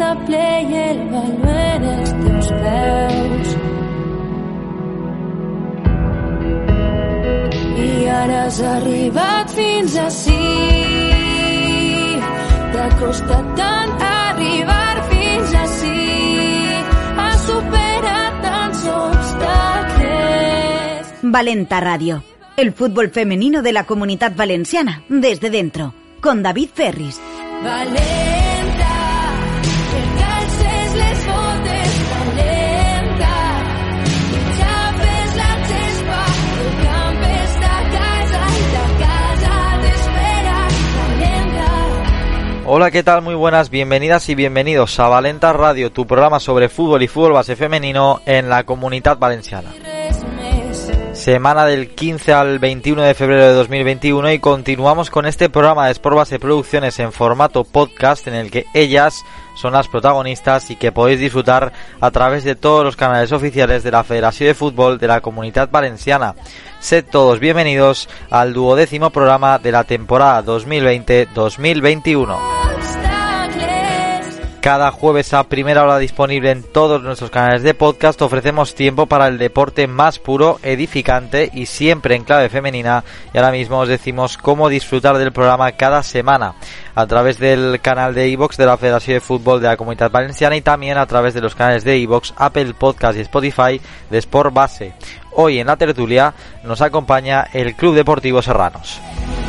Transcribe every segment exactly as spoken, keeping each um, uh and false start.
de ple i el baló en els teus peus. I ara has arribat fins ací. T'ha costat tant arribar fins ací. Has superat tants obstacles. Valenta Radio, el fútbol femenino de la Comunitat Valenciana, desde dentro, con David Ferris. Valenta, que calces les botes, valenta, que xapes la gespa, el camp està a casa i la casa t'espera, valenta. Hola, ¿qué tal? Muy buenas, bienvenidas y bienvenidos a Valenta Radio, tu programa sobre fútbol y fútbol base femenino en la Comunitat Valenciana. Semana del quince al veintiuno de febrero de dos mil veintiuno y continuamos con este programa de Sport Base Producciones en formato podcast en el que ellas son las protagonistas y que podéis disfrutar a través de todos los canales oficiales de la Federación de Fútbol de la Comunitat Valenciana. Sed todos bienvenidos al duodécimo programa de la temporada dos mil veinte dos mil veintiuno. Cada jueves a primera hora disponible en todos nuestros canales de podcast ofrecemos tiempo para el deporte más puro, edificante y siempre en clave femenina, y ahora mismo os decimos cómo disfrutar del programa cada semana a través del canal de iVoox de la Federación de Fútbol de la Comunitat Valenciana y también a través de los canales de iVoox, Apple Podcast y Spotify de Sport Base. Hoy en la tertulia nos acompaña el Club Deportivo Serranos.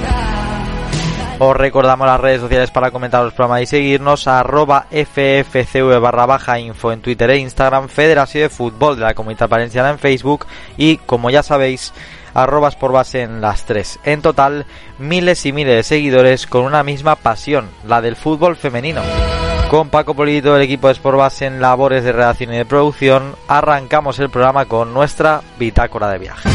Os recordamos las redes sociales para comentar los programas y seguirnos, arroba ffcv barra baja info en Twitter e Instagram, Federación de Fútbol de la Comunitat Valenciana en Facebook y, como ya sabéis, arroba Sportbase en las tres. En total, miles y miles de seguidores con una misma pasión, la del fútbol femenino. Con Paco Polito del equipo de Sportbase en labores de redacción y de producción, arrancamos el programa con nuestra bitácora de viaje.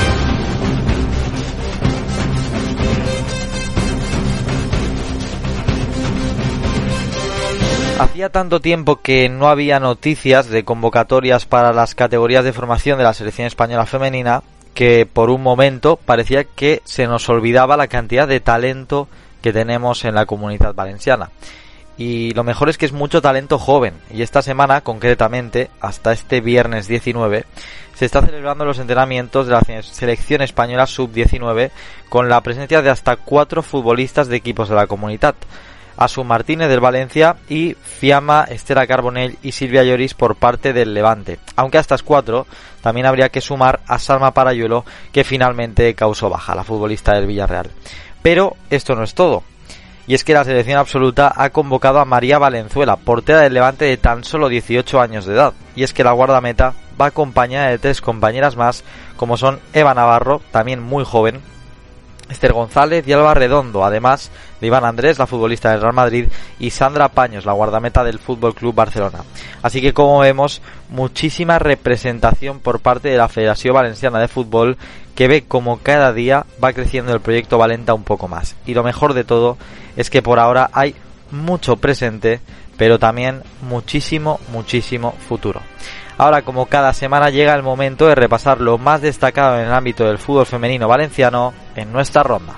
Hacía tanto tiempo que no había noticias de convocatorias para las categorías de formación de la selección española femenina que por un momento parecía que se nos olvidaba la cantidad de talento que tenemos en la Comunitat Valenciana. Y lo mejor es que es mucho talento joven, y esta semana concretamente, hasta este viernes diecinueve, se está celebrando los entrenamientos de la selección española sub diecinueve con la presencia de hasta cuatro futbolistas de equipos de la Comunitat. Asun Martínez del Valencia y Fiamma, Estela Carbonell y Silvia Lloris por parte del Levante. Aunque a estas cuatro también habría que sumar a Salma Parayuelo, que finalmente causó baja, la futbolista del Villarreal. Pero esto no es todo. Y es que la selección absoluta ha convocado a María Valenzuela, portera del Levante de tan solo dieciocho años de edad. Y es que la guardameta va acompañada de tres compañeras más, como son Eva Navarro, también muy joven, Esther González y Alba Redondo, además de Iván Andrés, la futbolista del Real Madrid, y Sandra Paños, la guardameta del Fútbol Club Barcelona. Así que, como vemos, muchísima representación por parte de la Federación Valenciana de Fútbol, que ve como cada día va creciendo el proyecto Valenta un poco más. Y lo mejor de todo es que por ahora hay mucho presente, pero también muchísimo, muchísimo futuro. Ahora, como cada semana, llega el momento de repasar lo más destacado en el ámbito del fútbol femenino valenciano en nuestra ronda.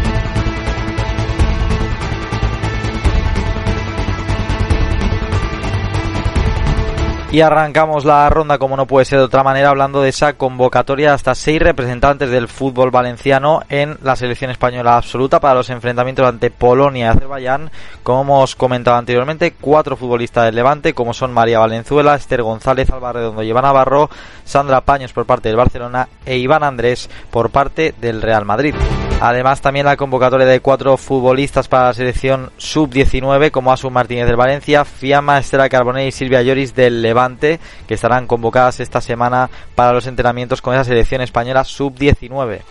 Y arrancamos la ronda, como no puede ser de otra manera, hablando de esa convocatoria de hasta seis representantes del fútbol valenciano en la selección española absoluta para los enfrentamientos ante Polonia y Azerbaiyán. Como hemos comentado anteriormente, cuatro futbolistas del Levante, como son María Valenzuela, Esther González, Alba Redondo y Eva Navarro, Sandra Paños por parte del Barcelona e Iván Andrés por parte del Real Madrid. Además, también la convocatoria de cuatro futbolistas para la selección sub diecinueve, como Asun Martínez del Valencia, Fiamma, Estela Carbonell y Silvia Lloris del Levante, que estarán convocadas esta semana para los entrenamientos con esa selección española sub diecinueve.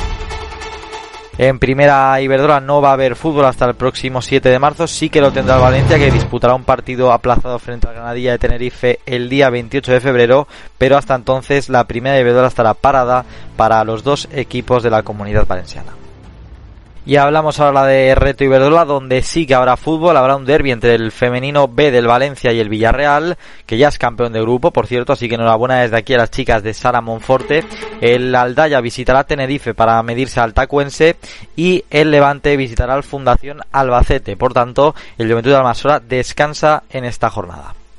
En Primera Iberdrola no va a haber fútbol hasta el próximo siete de marzo, sí que lo tendrá el Valencia, que disputará un partido aplazado frente al Granadilla de Tenerife el día veintiocho de febrero, pero hasta entonces la Primera Iberdrola estará parada para los dos equipos de la Comunidad Valenciana. Y hablamos ahora de Reto Iberdrola, donde sí que habrá fútbol, habrá un derbi entre el femenino B del Valencia y el Villarreal, que ya es campeón de grupo, por cierto, así que enhorabuena desde aquí a las chicas de Sara Monforte. El Aldaya visitará Tenerife para medirse al Tacuense y el Levante visitará al Fundación Albacete. Por tanto, el Juventud de Almanzora descansa en esta jornada.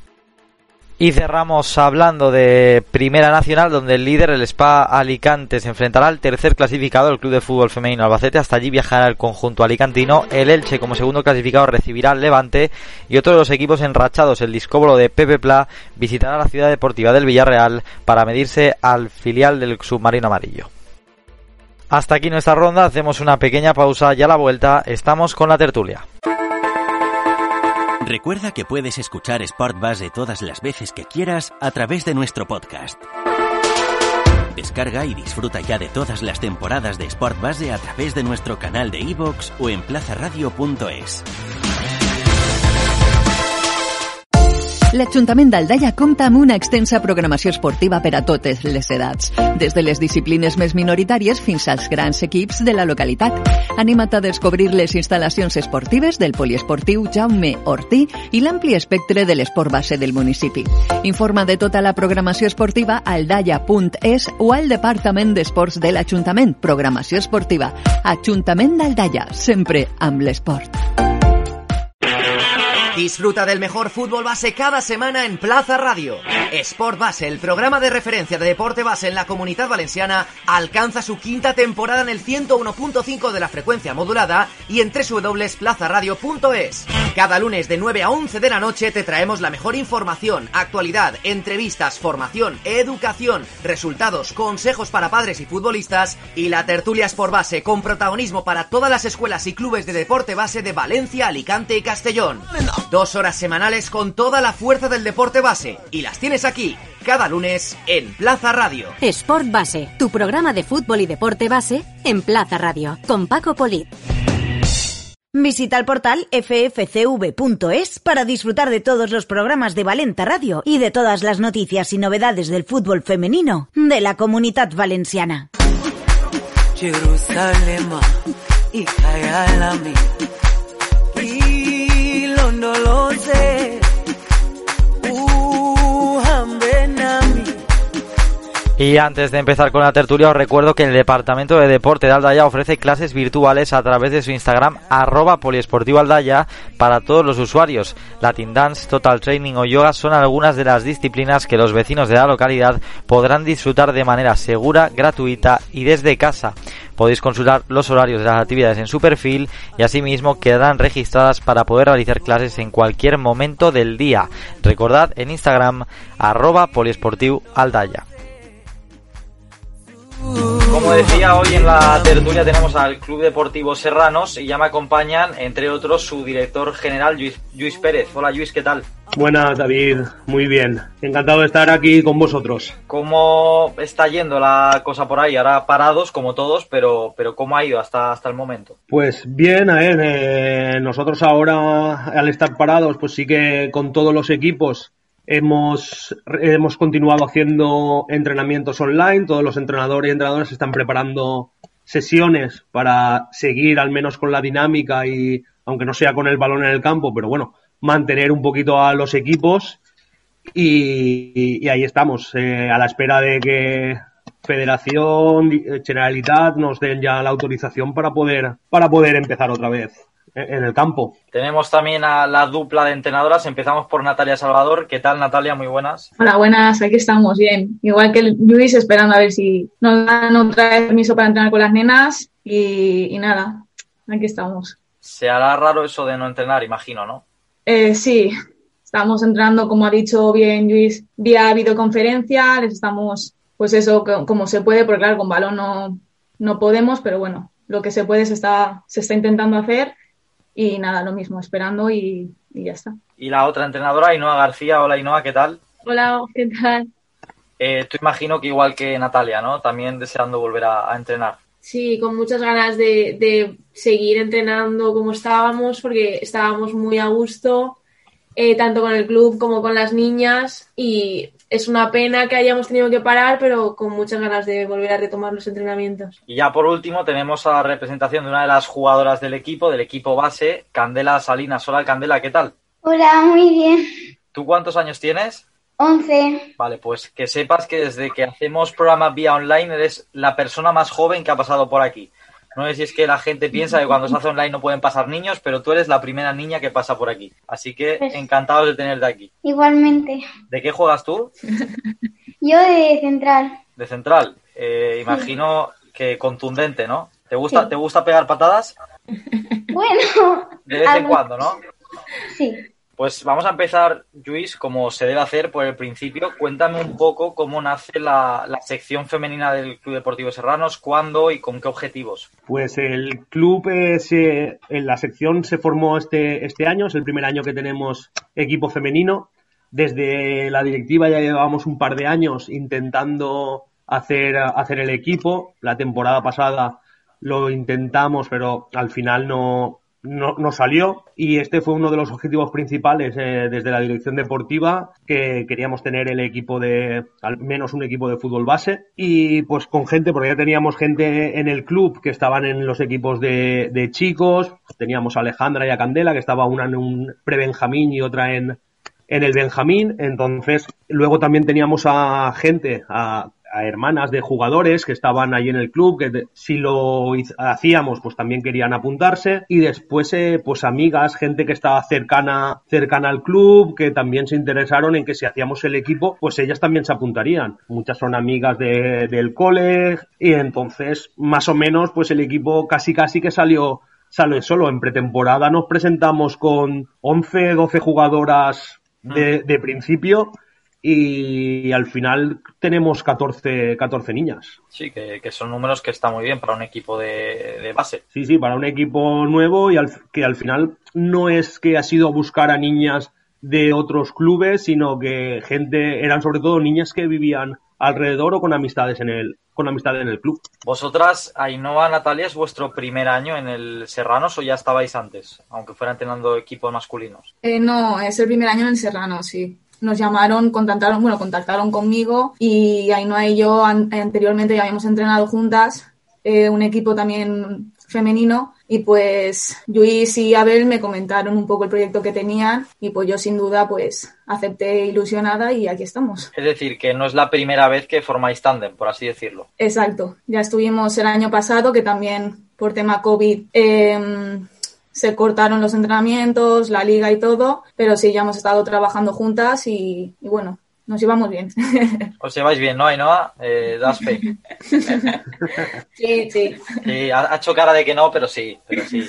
Y cerramos hablando de Primera Nacional, donde el líder, el S P A Alicante, se enfrentará al tercer clasificado, el Club de Fútbol Femenino Albacete. Hasta allí viajará el conjunto alicantino. El Elche, como segundo clasificado, recibirá al Levante. Y otro de los equipos enrachados, el Discóbolo de Pepe Pla, visitará la Ciudad Deportiva del Villarreal para medirse al filial del Submarino Amarillo. Hasta aquí nuestra ronda, hacemos una pequeña pausa y a la vuelta estamos con la tertulia. Recuerda que puedes escuchar Sport Base todas las veces que quieras a través de nuestro podcast. Descarga y disfruta ya de todas las temporadas de Sport Base a través de nuestro canal de iVoox o en plaza radio punto es. L'Ajuntament d'Aldaia compta amb una extensa programació esportiva per a totes les edats, des de les disciplines més minoritàries fins als grans equips de la localitat. Anima't a descobrir les instal·lacions esportives del poliesportiu Jaume Ortí i l'ampli espectre de l'esport base del municipi. Informa de tota la programació esportiva a aldaia punt es o al Departament d'Esports de l'Ajuntament. Programació esportiva. Ajuntament d'Aldaia, sempre amb l'esport. Disfruta del mejor fútbol base cada semana en Plaza Radio. Sport Base, el programa de referencia de deporte base en la Comunidad Valenciana, alcanza su quinta temporada en el ciento uno punto cinco de la frecuencia modulada y en doble u doble u doble u punto plaza radio punto es. Cada lunes de nueve a once de la noche te traemos la mejor información, actualidad, entrevistas, formación, educación, resultados, consejos para padres y futbolistas y la tertulia Sport Base con protagonismo para todas las escuelas y clubes de deporte base de Valencia, Alicante y Castellón. Dos horas semanales con toda la fuerza del deporte base y las tienes aquí, cada lunes en Plaza Radio. Sport Base, tu programa de fútbol y deporte base en Plaza Radio, con Paco Polit. Visita el portal efe efe ce ve punto es para disfrutar de todos los programas de Valenta Radio y de todas las noticias y novedades del fútbol femenino de la Comunidad Valenciana. Jerusalén y Kayalami. No lo sé. Uh, y antes de empezar con la tertulia os recuerdo que el Departamento de Deporte de Aldaya ofrece clases virtuales a través de su Instagram arroba poliesportivo Aldaya para todos los usuarios. Latin Dance, Total Training o Yoga son algunas de las disciplinas que los vecinos de la localidad podrán disfrutar de manera segura, gratuita y desde casa. Podéis consultar los horarios de las actividades en su perfil y asimismo quedarán registradas para poder realizar clases en cualquier momento del día. Recordad en Instagram arroba poliesportiu Aldaya. Como decía, hoy en la tertulia tenemos al Club Deportivo Serranos y ya me acompañan, entre otros, su director general, Lluís, Lluís Pérez. Hola Lluís, ¿qué tal? Buenas, David, muy bien. Encantado de estar aquí con vosotros. ¿Cómo está yendo la cosa por ahí? Ahora parados, como todos, pero, pero ¿cómo ha ido hasta, hasta el momento? Pues bien, a ver, eh, nosotros ahora, al estar parados, pues sí que con todos los equipos Hemos, hemos continuado haciendo entrenamientos online. Todos los entrenadores y entrenadoras están preparando sesiones para seguir al menos con la dinámica y, aunque no sea con el balón en el campo, pero bueno, mantener un poquito a los equipos y, y, y ahí estamos, eh, a la espera de que Federación, Generalitat nos den ya la autorización para poder, para poder empezar otra vez en el campo. Tenemos también a la dupla de entrenadoras. Empezamos por Natalia Salvador. ¿Qué tal, Natalia? Muy buenas. Hola, buenas. Aquí estamos, bien. Igual que Luis, esperando a ver si nos dan otra vez permiso para entrenar con las nenas y, y nada, aquí estamos. Se hará raro eso de no entrenar, imagino, ¿no? Eh, sí, estamos entrenando, como ha dicho bien Luis, vía videoconferencia. Les estamos, pues eso, como se puede, porque claro, con balón no, no podemos, pero bueno, lo que se puede se está, se está intentando hacer. Y nada, lo mismo, esperando y, y ya está. Y la otra entrenadora, Ainhoa García. Hola, Ainhoa, ¿qué tal? Hola, ¿qué tal? Eh, tú imagino que igual que Natalia, ¿no? También deseando volver a, a entrenar. Sí, con muchas ganas de, de seguir entrenando como estábamos, porque estábamos muy a gusto, eh, tanto con el club como con las niñas, y es una pena que hayamos tenido que parar, pero con muchas ganas de volver a retomar los entrenamientos. Y ya por último tenemos a la representación de una de las jugadoras del equipo, del equipo base, Candela Salinas. Hola, Candela, ¿qué tal? Hola, muy bien. ¿Tú cuántos años tienes? Once. Vale, pues que sepas que desde que hacemos programas vía online eres la persona más joven que ha pasado por aquí. No sé si es que la gente piensa que cuando se hace online no pueden pasar niños, pero tú eres la primera niña que pasa por aquí. Así que Pues, encantados de tenerte aquí. Igualmente. ¿De qué juegas tú? Yo de central. De central. Eh, imagino que contundente, ¿no? ¿Te gusta, Sí. ¿te gusta pegar patadas? Bueno. De vez en algo- cuando, ¿no? Sí. Pues vamos a empezar, Lluís, como se debe hacer por el principio. Cuéntame un poco cómo nace la, la sección femenina del Club Deportivo Serranos, cuándo y con qué objetivos. Pues el club, eh, se- en la sección se formó este, este año, es el primer año que tenemos equipo femenino. Desde la directiva ya llevábamos un par de años intentando hacer, hacer el equipo. La temporada pasada lo intentamos, pero al final no, no, no salió. Y este fue uno de los objetivos principales eh, desde la dirección deportiva, que queríamos tener el equipo de, al menos un equipo de fútbol base. Y pues con gente, porque ya teníamos gente en el club que estaban en los equipos de, de chicos. Teníamos a Alejandra y a Candela, que estaba una en un pre-Benjamín y otra en en el Benjamín. Entonces luego también teníamos a gente, a, a hermanas de jugadores que estaban ahí en el club, que de- si lo hiz- hacíamos pues también querían apuntarse, y después eh, pues amigas, gente que estaba cercana cercana al club, que también se interesaron en que si hacíamos el equipo pues ellas también se apuntarían. Muchas son amigas de, del cole, y entonces más o menos pues el equipo casi casi que salió salió solo. En pretemporada nos presentamos con once, doce jugadoras de, de principio, y al final tenemos catorce, catorce niñas. Sí, que, que son números que están muy bien para un equipo de, de base. Sí, sí, para un equipo nuevo, y al, que al final no es que ha sido a buscar a niñas de otros clubes, sino que gente, eran sobre todo niñas que vivían alrededor o con amistades en el, con amistades en el club. ¿Vosotras, Ainhoa, Natalia, es vuestro primer año en el Serranos o ya estabais antes, aunque fuera entrenando equipos masculinos? Eh, no, es el primer año en el Serrano, sí. Nos llamaron, contactaron, bueno, contactaron conmigo, y Ainhoa y yo an- anteriormente ya habíamos entrenado juntas, eh, un equipo también femenino, y pues Lluís y Abel me comentaron un poco el proyecto que tenían, y pues yo sin duda pues acepté ilusionada y aquí estamos. Es decir, que no es la primera vez que formáis tándem, por así decirlo. Exacto, ya estuvimos el año pasado, que también por tema COVID eh, se cortaron los entrenamientos, la liga y todo, pero sí, ya hemos estado trabajando juntas y, y bueno, nos llevamos bien. Os lleváis bien, ¿no, Ainhoa? Eh, das fe. Sí, sí. Sí, ha, ha hecho cara de que no, pero sí, pero sí.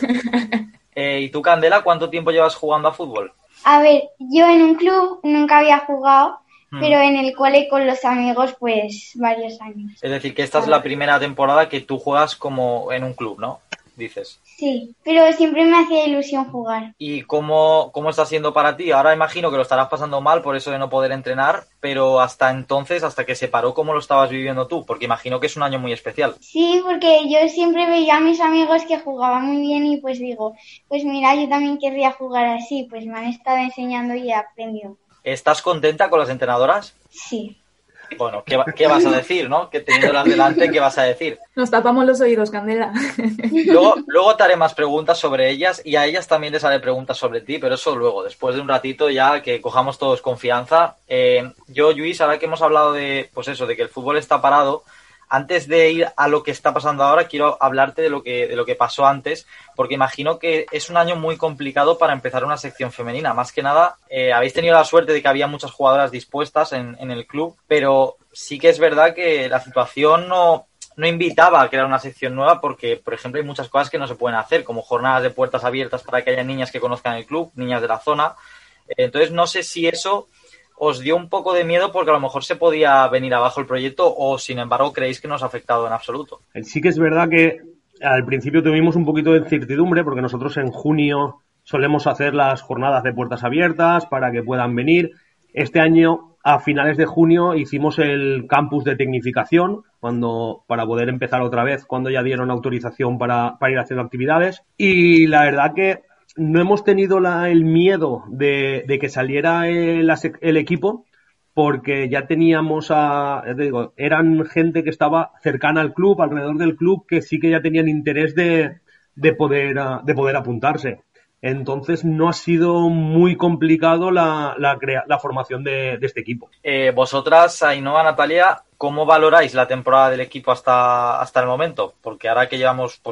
Eh, ¿y tú, Candela, cuánto tiempo llevas jugando a fútbol? A ver, yo en un club nunca había jugado, Hmm. pero en el cole con los amigos pues varios años. Es decir, que esta es la primera temporada que tú juegas como en un club, ¿no? Dices. Sí, pero siempre me hacía ilusión jugar. ¿Y cómo, cómo está siendo para ti? Ahora imagino que lo estarás pasando mal por eso de no poder entrenar, pero hasta entonces, hasta que se paró, ¿cómo lo estabas viviendo tú? Porque imagino que es un año muy especial. Sí, porque yo siempre veía a mis amigos que jugaban muy bien y pues digo, pues mira, yo también querría jugar así, pues me han estado enseñando y he aprendido. ¿Estás contenta con las entrenadoras? Sí. Bueno, ¿qué, va- qué vas a decir, no? Que teniéndolas delante, ¿qué vas a decir? Nos tapamos los oídos, Candela. Luego, luego te haré más preguntas sobre ellas y a ellas también les haré preguntas sobre ti, pero eso luego, después de un ratito ya que cojamos todos confianza. Eh, yo, Lluís, ahora que hemos hablado de, pues eso, de que el fútbol está parado, antes de ir a lo que está pasando ahora, quiero hablarte de lo que, de lo que pasó antes, porque imagino que es un año muy complicado para empezar una sección femenina. Más que nada, eh, habéis tenido la suerte de que había muchas jugadoras dispuestas en, en el club, pero sí que es verdad que la situación no, no invitaba a crear una sección nueva porque, por ejemplo, hay muchas cosas que no se pueden hacer, como jornadas de puertas abiertas para que haya niñas que conozcan el club, niñas de la zona. Entonces, no sé si eso os dio un poco de miedo porque a lo mejor se podía venir abajo el proyecto o, sin embargo, creéis que no os ha afectado en absoluto. Sí que es verdad que al principio tuvimos un poquito de incertidumbre porque nosotros en junio solemos hacer las jornadas de puertas abiertas para que puedan venir. Este año, a finales de junio, hicimos el campus de tecnificación cuando para poder empezar otra vez cuando ya dieron autorización para, para ir haciendo actividades. Y la verdad que no hemos tenido la, el miedo de, de que saliera el, el equipo porque ya teníamos a, ya te digo, eran gente que estaba cercana al club, alrededor del club, que sí que ya tenían interés de, de poder, de poder apuntarse. Entonces no ha sido muy complicado la, la, crea- la formación de, de este equipo. Eh, vosotras, Ainhoa, Natalia, ¿cómo valoráis la temporada del equipo hasta, hasta el momento? Porque ahora que llevamos pues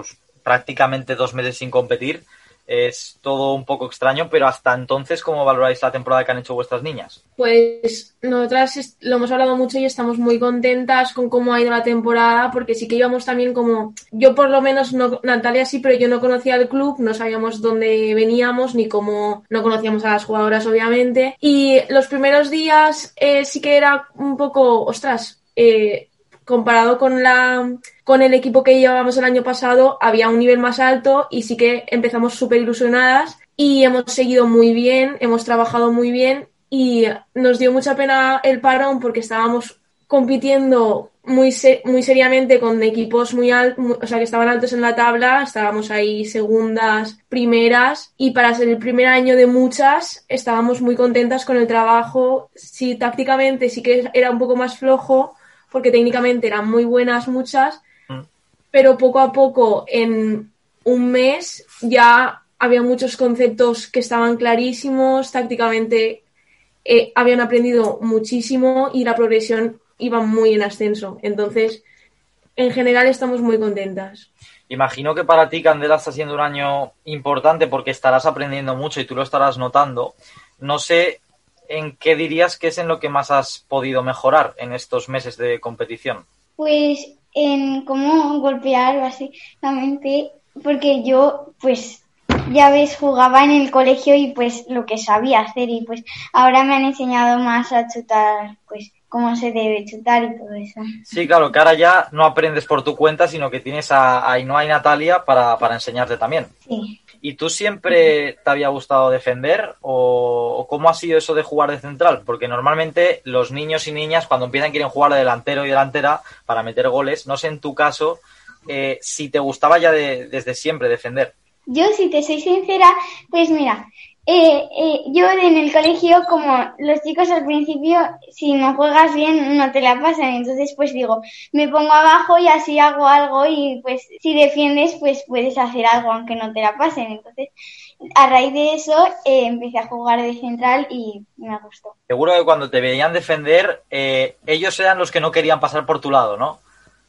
prácticamente dos meses sin competir. Es todo un poco extraño, pero hasta entonces, ¿cómo valoráis la temporada que han hecho vuestras niñas? Pues nosotras lo hemos hablado mucho y estamos muy contentas con cómo ha ido la temporada, porque sí que íbamos también como... Yo por lo menos, no, Natalia sí, pero yo no conocía el club, no sabíamos dónde veníamos ni cómo... No conocíamos a las jugadoras, obviamente. Y los primeros días eh, sí que era un poco... Ostras, eh, comparado con la... con el equipo que llevábamos el año pasado, había un nivel más alto y sí que empezamos súper ilusionadas y hemos seguido muy bien, hemos trabajado muy bien y nos dio mucha pena el parón porque estábamos compitiendo muy se- muy seriamente con equipos muy altos, o sea, que estaban altos en la tabla, estábamos ahí segundas, primeras, y para ser el primer año de muchas estábamos muy contentas con el trabajo. Sí, tácticamente sí que era un poco más flojo porque técnicamente eran muy buenas muchas, pero poco a poco, en un mes, ya había muchos conceptos que estaban clarísimos, tácticamente eh, habían aprendido muchísimo y la progresión iba muy en ascenso. Entonces, en general estamos muy contentas. Imagino que para ti, Candela, está siendo un año importante porque estarás aprendiendo mucho y tú lo estarás notando. No sé en qué dirías que es en lo que más has podido mejorar en estos meses de competición. Pues en cómo golpear, básicamente, porque yo, pues, ya ves, jugaba en el colegio y pues lo que sabía hacer y pues ahora me han enseñado más a chutar, pues, cómo se debe chutar y todo eso. Sí, claro, que ahora ya no aprendes por tu cuenta, sino que tienes a Ainhoa y Natalia para, para enseñarte también. Sí. ¿Y tú siempre te había gustado defender o, o cómo ha sido eso de jugar de central? Porque normalmente los niños y niñas cuando empiezan quieren jugar de delantero y delantera para meter goles. No sé en tu caso eh, si te gustaba ya de, desde siempre defender. Yo, si te soy sincera, pues mira, eh, eh, yo en el colegio, como los chicos al principio, si no juegas bien no te la pasan, entonces pues digo, me pongo abajo y así hago algo y pues si defiendes pues puedes hacer algo aunque no te la pasen. Entonces a raíz de eso eh, empecé a jugar de central y me gustó. Seguro que cuando te veían defender eh, ellos eran los que no querían pasar por tu lado, ¿no?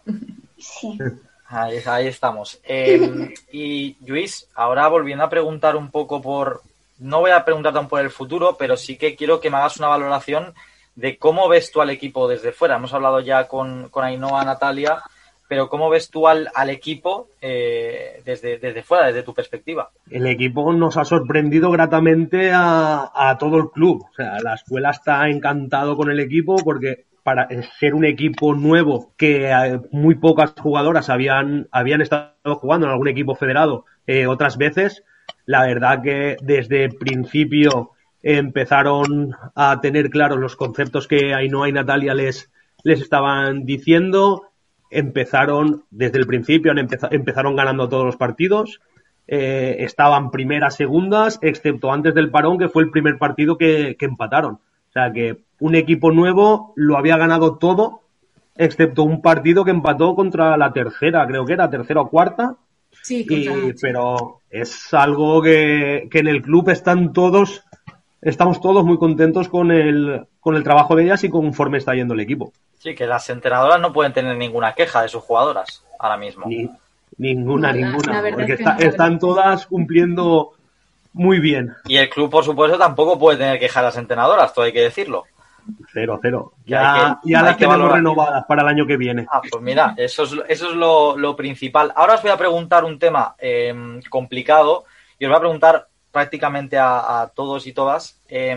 Sí. Ahí, ahí estamos. Eh, y Lluís, ahora volviendo a preguntar un poco por... No voy a preguntar tan por el futuro, pero sí que quiero que me hagas una valoración de cómo ves tú al equipo desde fuera. Hemos hablado ya con, con Ainhoa, Natalia, pero ¿cómo ves tú al, al equipo eh, desde, desde fuera, desde tu perspectiva? El equipo nos ha sorprendido gratamente a, a todo el club. O sea, la escuela está encantado con el equipo porque para ser un equipo nuevo que muy pocas jugadoras habían, habían estado jugando en algún equipo federado eh, otras veces, la verdad que desde el principio empezaron a tener claros los conceptos que Ainhoa y Natalia les, les estaban diciendo. Empezaron, desde el principio, han empeza, empezaron ganando todos los partidos. Eh, estaban primeras, segundas, excepto antes del parón, que fue el primer partido que, que empataron. O sea que un equipo nuevo lo había ganado todo, excepto un partido que empató contra la tercera, creo que era tercera o cuarta. Sí, y, pero es algo que, que en el club están todos, estamos todos muy contentos con el, con el trabajo de ellas y conforme está yendo el equipo. Sí, que las entrenadoras no pueden tener ninguna queja de sus jugadoras ahora mismo. Ni, ninguna, No, la, ninguna, la porque es está, no, están todas cumpliendo muy bien. Y el club, por supuesto, tampoco puede tener queja de las entrenadoras, todo hay que decirlo. Cero, cero. Ya, Ya, ya las que tenemos valorar. renovadas para el año que viene. Ah, pues mira, eso es, eso es lo, lo principal. Ahora os voy a preguntar un tema eh, complicado y os voy a preguntar prácticamente a, a todos y todas eh,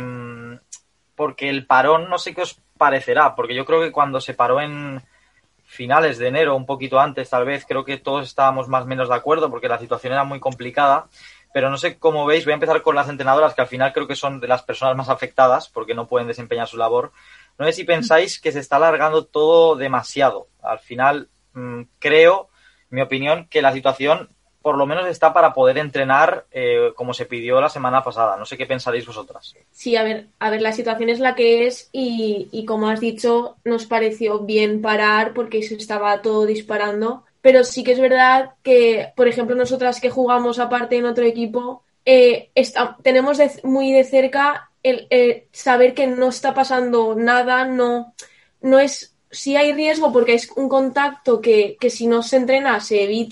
porque el parón, no sé qué os parecerá, porque yo creo que cuando se paró en finales de enero, un poquito antes tal vez, creo que todos estábamos más o menos de acuerdo porque la situación era muy complicada. Pero no sé cómo veis, voy a empezar con las entrenadoras, que al final creo que son de las personas más afectadas porque no pueden desempeñar su labor. No sé si pensáis que se está alargando todo demasiado. Al final, mmm, creo, en mi opinión, que la situación por lo menos está para poder entrenar eh, como se pidió la semana pasada. No sé qué pensaréis vosotras. Sí, a ver, a ver, la situación es la que es y, y como has dicho, nos pareció bien parar porque se estaba todo disparando. Pero sí que es verdad que, por ejemplo, nosotras que jugamos aparte en otro equipo, eh, está, tenemos de, muy de cerca el eh, saber que no está pasando nada, no, no es, sí hay riesgo porque es un contacto que, que si no se entrena se evita,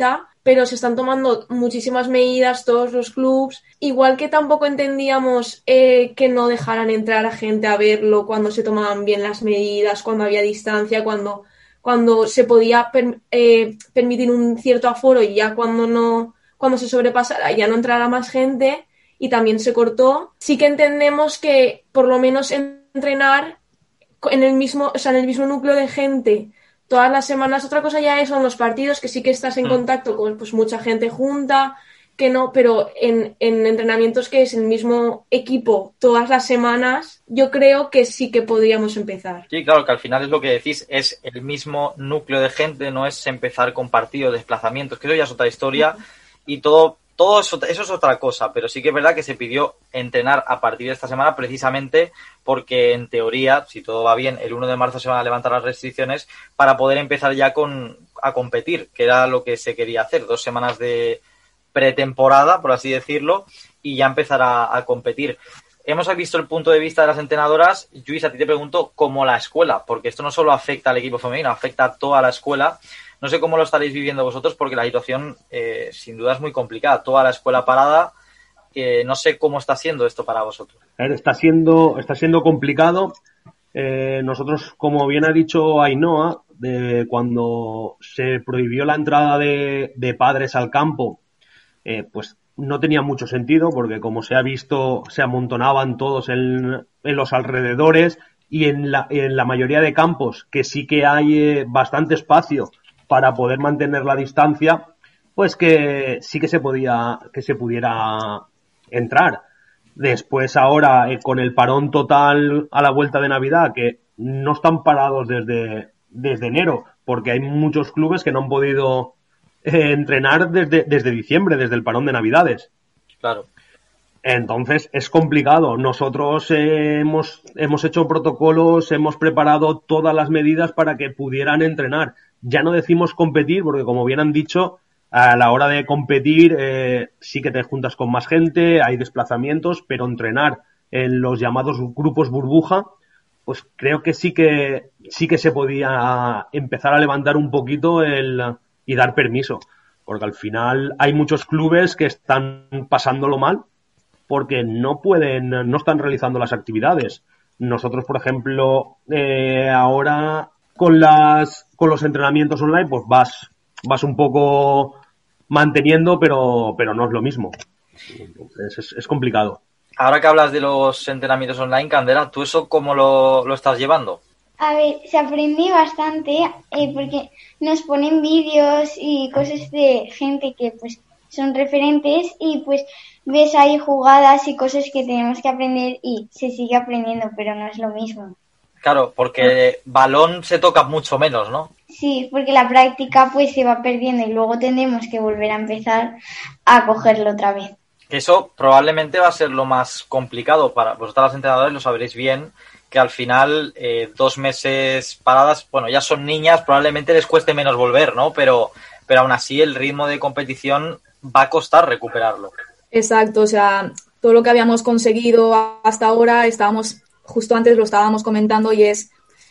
pero se están tomando muchísimas medidas todos los clubs, igual que tampoco entendíamos eh, que no dejaran entrar a gente a verlo cuando se tomaban bien las medidas, cuando había distancia, cuando, cuando se podía per, eh, permitir un cierto aforo y ya cuando no, cuando se sobrepasara ya no entrara más gente y también se cortó. Sí que entendemos que por lo menos entrenar en el mismo, o sea, en el mismo núcleo de gente todas las semanas. Otra cosa ya es son los partidos, que sí que estás en contacto con pues mucha gente junta, que no, pero en, en entrenamientos que es el mismo equipo todas las semanas, yo creo que sí que podríamos empezar. Sí, claro, que al final es lo que decís, es el mismo núcleo de gente, no es empezar con partidos, desplazamientos, que eso ya es otra historia, y todo, todo eso, eso es otra cosa, pero sí que es verdad que se pidió entrenar a partir de esta semana precisamente porque en teoría, si todo va bien, el uno de marzo se van a levantar las restricciones para poder empezar ya con a competir, que era lo que se quería hacer, dos semanas de pretemporada, por así decirlo, y ya empezar a, a competir. Hemos visto el punto de vista de las entrenadoras. Lluís, a ti te pregunto, ¿cómo la escuela? Porque esto no solo afecta al equipo femenino, afecta a toda la escuela. No sé cómo lo estaréis viviendo vosotros, porque la situación eh, sin duda es muy complicada. Toda la escuela parada, eh, no sé cómo está siendo esto para vosotros. A ver, está siendo, está siendo complicado. Eh, nosotros, como bien ha dicho Ainhoa, de cuando se prohibió la entrada de, de padres al campo, eh, pues no tenía mucho sentido, porque como se ha visto, se amontonaban todos en, en los alrededores, y en la, en la mayoría de campos, que sí que hay eh, bastante espacio para poder mantener la distancia, pues que sí que se podía, que se pudiera entrar. Después ahora, eh, con el parón total a la vuelta de Navidad, que no están parados desde, desde enero, porque hay muchos clubes que no han podido eh, entrenar desde, desde diciembre, desde el parón de Navidades. Claro. Entonces es complicado. Nosotros eh, hemos, hemos hecho protocolos, hemos preparado todas las medidas para que pudieran entrenar. Ya no decimos competir, porque como bien han dicho, a la hora de competir eh, sí que te juntas con más gente, hay desplazamientos, pero entrenar en los llamados grupos burbuja, pues creo que sí que sí que se podía empezar a levantar un poquito el y dar permiso, porque al final hay muchos clubes que están pasándolo mal porque no pueden, no están realizando las actividades. Nosotros, por ejemplo, eh, ahora con las con los entrenamientos online, pues vas vas un poco manteniendo, pero pero no es lo mismo. Entonces es, es complicado. Ahora que hablas de los entrenamientos online, Candela, ¿tú eso cómo lo, lo estás llevando? A ver, se aprende bastante eh, porque nos ponen vídeos y cosas de gente que pues son referentes y pues ves ahí jugadas y cosas que tenemos que aprender y se sigue aprendiendo, pero no es lo mismo. Claro, porque balón se toca mucho menos, ¿no? Sí, porque la práctica pues se va perdiendo y luego tendremos que volver a empezar a cogerlo otra vez. Eso probablemente va a ser lo más complicado para vosotras las entrenadoras, lo sabréis bien, que al final eh, dos meses paradas, bueno, ya son niñas, probablemente les cueste menos volver, ¿no? Pero, pero aún así el ritmo de competición va a costar recuperarlo. Exacto, o sea, todo lo que habíamos conseguido hasta ahora, estábamos, justo antes lo estábamos comentando, y es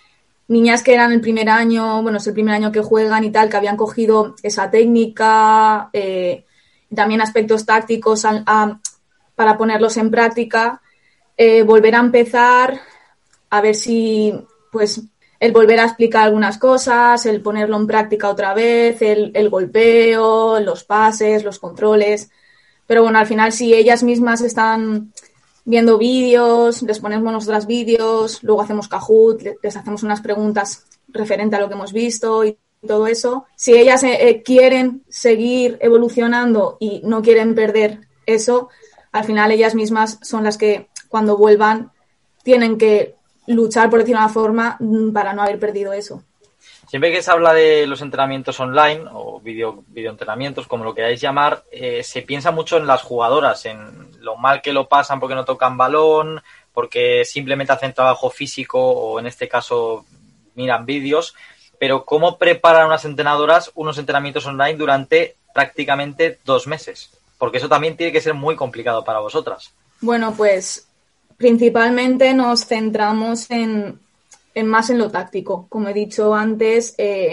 niñas que eran el primer año, bueno, es el primer año que juegan y tal, que habían cogido esa técnica, eh, también aspectos tácticos a, a, para ponerlos en práctica, eh, volver a empezar, a ver si, pues, el volver a explicar algunas cosas, el ponerlo en práctica otra vez, el, el golpeo, los pases, los controles. Pero bueno, al final si ellas mismas están viendo vídeos, les ponemos nosotras vídeos, luego hacemos Kahoot, les hacemos unas preguntas referente a lo que hemos visto y todo eso. Si ellas eh, quieren seguir evolucionando y no quieren perder eso, al final ellas mismas son las que cuando vuelvan tienen que luchar, por decirlo de una forma, para no haber perdido eso. Siempre que se habla de los entrenamientos online o video, videoentrenamientos, como lo queráis llamar, eh, se piensa mucho en las jugadoras, en lo mal que lo pasan porque no tocan balón, porque simplemente hacen trabajo físico o en este caso miran vídeos. Pero ¿cómo preparan unas entrenadoras unos entrenamientos online durante prácticamente dos meses? Porque eso también tiene que ser muy complicado para vosotras. Bueno, pues principalmente nos centramos en, en más en lo táctico. Como he dicho antes, eh,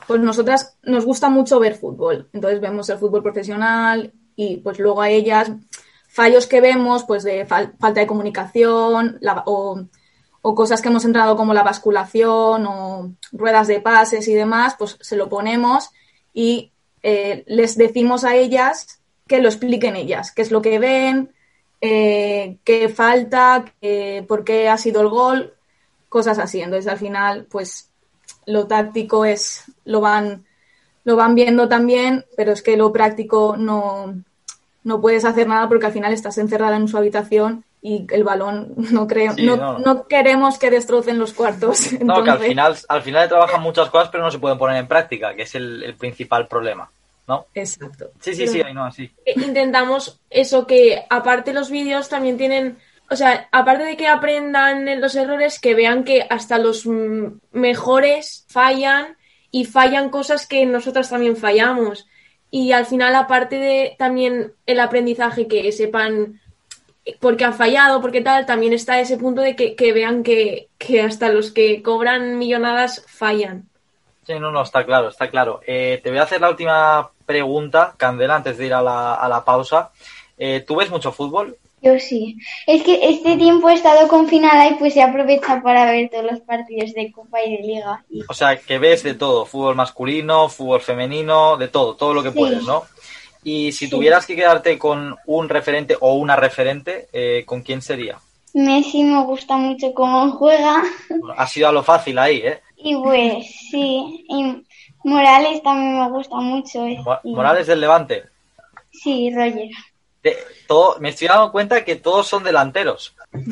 pues nosotras nos gusta mucho ver fútbol. Entonces vemos el fútbol profesional y pues luego a ellas fallos que vemos, pues de fal- falta de comunicación la, o, o cosas que hemos entrado como la basculación o ruedas de pases y demás, pues se lo ponemos y eh, les decimos a ellas que lo expliquen ellas, qué es lo que ven, eh, qué falta, qué, por qué ha sido el gol, cosas así. Entonces al final pues lo táctico es lo van, lo van viendo también, pero es que lo práctico no... no puedes hacer nada porque al final estás encerrada en su habitación y el balón no creo, Sí, no, no. no queremos que destrocen los cuartos. Entonces, No, que al final, al final le trabajan muchas cosas, pero no se pueden poner en práctica, que es el, el principal problema, ¿no? Exacto. Sí, sí, sí, ahí no, así. Intentamos eso, que aparte los vídeos también tienen, o sea, aparte de que aprendan en los errores, que vean que hasta los mm, mejores fallan y fallan cosas que nosotras también fallamos. Y al final, aparte de también el aprendizaje, que sepan por qué han fallado, por qué tal, también está ese punto de que, que vean que, que hasta los que cobran millonadas fallan. Sí, no, no, está claro, está claro. Eh, te voy a hacer la última pregunta, Candela, antes de ir a la, a la pausa. Eh, ¿Tú ves mucho fútbol? Yo sí. Es que este tiempo he estado confinada y pues he aprovechado para ver todos los partidos de Copa y de Liga. Y... O sea, que ves de todo, fútbol masculino, fútbol femenino, de todo, todo lo que Sí. puedes, ¿no? Y si Sí. tuvieras que quedarte con un referente o una referente, eh, ¿con quién sería? Messi me gusta mucho cómo juega. Bueno, ha sido a lo fácil ahí, ¿eh? Y pues sí. Y Morales también me gusta mucho. Mo- y- Morales del Levante. Sí, Roger. De- todo, me estoy dando cuenta que todos son delanteros.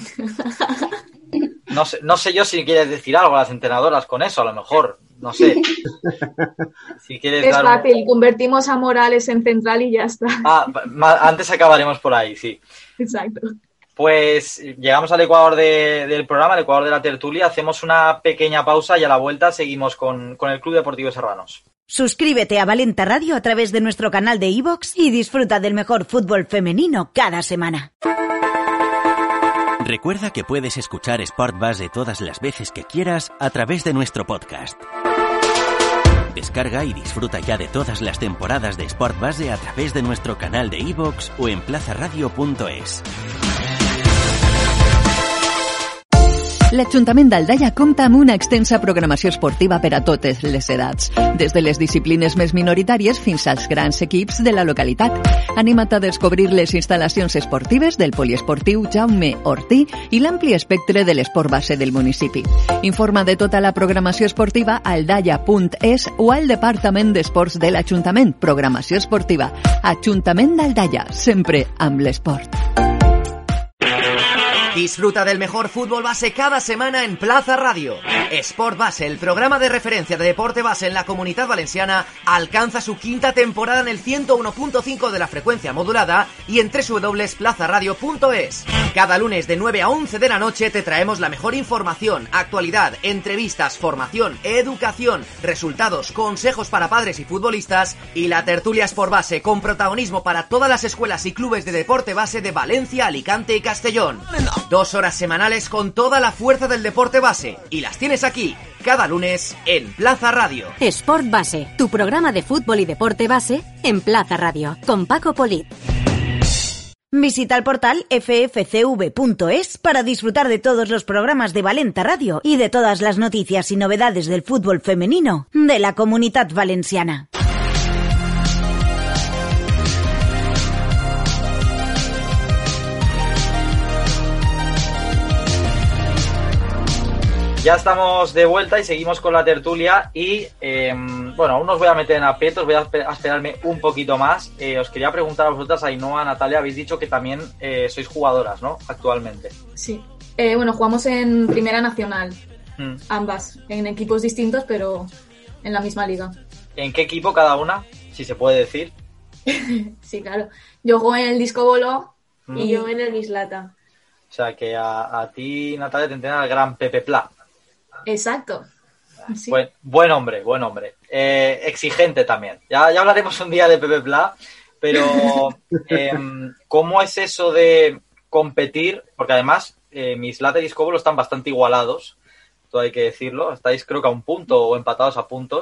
No sé, no sé yo si quieres decir algo a las entrenadoras con eso, a lo mejor, no sé. Si quieres es dar un- fácil, convertimos a Morales en central y ya está. Ah, ma- antes acabaremos por ahí, sí. Exacto. Pues llegamos al ecuador de- del programa, al ecuador de la tertulia. Hacemos una pequeña pausa y a la vuelta seguimos con, con el Club Deportivo Serranos. Suscríbete a Valenta Radio a través de nuestro canal de iVoox y disfruta del mejor fútbol femenino cada semana. Recuerda que puedes escuchar Sport Base todas las veces que quieras a través de nuestro podcast. Descarga y disfruta ya de todas las temporadas de Sport Base a través de nuestro canal de iVoox o en plaza radio punto es. L'Ajuntament d'Aldaia compta amb una extensa programació esportiva per a totes les edats, des de les disciplines més minoritàries fins als grans equips de la localitat. Anima't a descobrir les instal·lacions esportives del poliesportiu Jaume Ortí i l'ampli espectre de l'esport base del municipi. Informa de tota la programació esportiva a aldaia punt es o al Departament d'Esports de l'Ajuntament. Programació esportiva. Ajuntament d'Aldaia, sempre amb l'esport. Disfruta del mejor fútbol base cada semana en Plaza Radio. Sport Base, el programa de referencia de deporte base en la Comunidad Valenciana, alcanza su quinta temporada en el ciento uno punto cinco de la frecuencia modulada y en doble u doble u doble u punto plaza radio punto es. Cada lunes de nueve a once de la noche te traemos la mejor información, actualidad, entrevistas, formación, educación, resultados, consejos para padres y futbolistas y la tertulia Sport Base con protagonismo para todas las escuelas y clubes de deporte base de Valencia, Alicante y Castellón. Dos horas semanales con toda la fuerza del deporte base y las tienes aquí, cada lunes en Plaza Radio. Sport Base, tu programa de fútbol y deporte base en Plaza Radio, con Paco Polit. Visita el portal efe efe ce ve punto es para disfrutar de todos los programas de Valenta Radio y de todas las noticias y novedades del fútbol femenino de la Comunidad Valenciana. Ya estamos de vuelta y seguimos con la tertulia y, eh, bueno, aún os voy a meter en aprietos, voy a, esper- a esperarme un poquito más. Eh, os quería preguntar a vosotras, Ainhoa, Natalia, habéis dicho que también eh, sois jugadoras, ¿no? Actualmente. Sí. Eh, bueno, jugamos en Primera Nacional, Mm. ambas, en equipos distintos, pero en la misma liga. ¿En qué equipo cada una? Si se puede decir. Sí, claro. Yo juego en el Disco Bolo Mm. y yo en el Mislata. O sea, que a, a ti, Natalia, te entrena el gran Pepe Pla. Exacto. Sí. Buen, buen hombre, buen hombre. Eh, exigente también. Ya, ya hablaremos un día de Pepe Pla, pero eh, ¿cómo es eso de competir? Porque además, eh, Mislata y Disco Bolo están bastante igualados, todo hay que decirlo. Estáis creo que a un punto o empatados a puntos.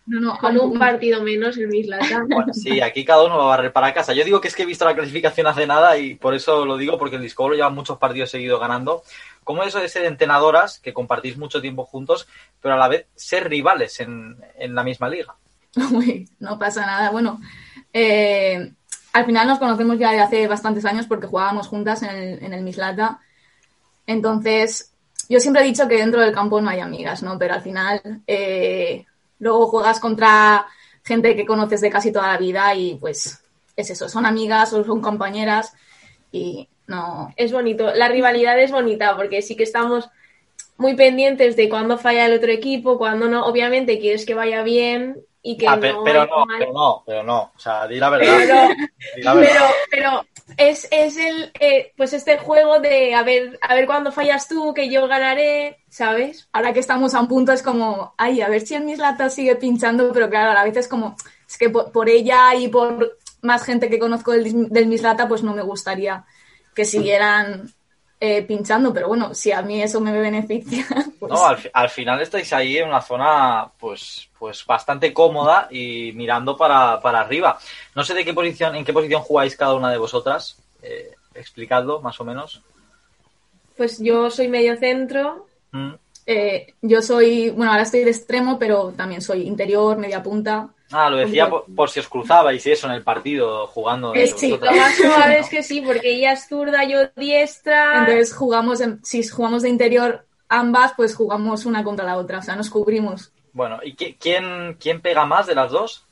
No, no, con un partido menos el Mislata. Bueno, sí, aquí cada uno va a barrer para casa. Yo digo que es que he visto la clasificación hace nada y por eso lo digo, porque el Discobolo lleva muchos partidos seguidos ganando. ¿Cómo eso de ser entrenadoras, que compartís mucho tiempo juntos, pero a la vez ser rivales en, en la misma liga? Uy, no pasa nada. Bueno, eh, al final nos conocemos ya de hace bastantes años porque jugábamos juntas en el, en el Mislata. Entonces, yo siempre he dicho que dentro del campo no hay amigas, ¿no? Pero al final... Eh, luego juegas contra gente que conoces de casi toda la vida y pues es eso, son amigas o son compañeras y no... Es bonito, la rivalidad es bonita porque sí que estamos muy pendientes de cuándo falla el otro equipo, cuándo no, obviamente quieres que vaya bien y que ah, no... Pero, pero no, mal. pero no, pero no, o sea, di la verdad. Pero, di la verdad. pero, pero es, es el, eh, pues este juego de a ver, a ver cuándo fallas tú, que yo ganaré, ¿sabes? Ahora que estamos a un punto es como, ay, a ver si el Mislata sigue pinchando, pero claro, a la vez es como, es que por, por ella y por más gente que conozco del, del Mislata, pues no me gustaría que siguieran eh, pinchando, pero bueno, si a mí eso me beneficia. Pues... No, al, al final estáis ahí en una zona pues, pues bastante cómoda y mirando para, para arriba. No sé de qué posición, en qué posición jugáis cada una de vosotras. Eh, explicadlo, más o menos. Pues yo soy medio centro. Mm. Eh, yo soy, bueno, ahora estoy de extremo, pero también soy interior, media punta. Ah, lo decía por, por si os cruzabais y eso en el partido jugando. De sí, lo más probable es que sí, porque ella es zurda, yo diestra. Entonces jugamos, en, si jugamos de interior ambas, pues jugamos una contra la otra, o sea, nos cubrimos. Bueno, ¿y qué, quién, quién pega más de las dos?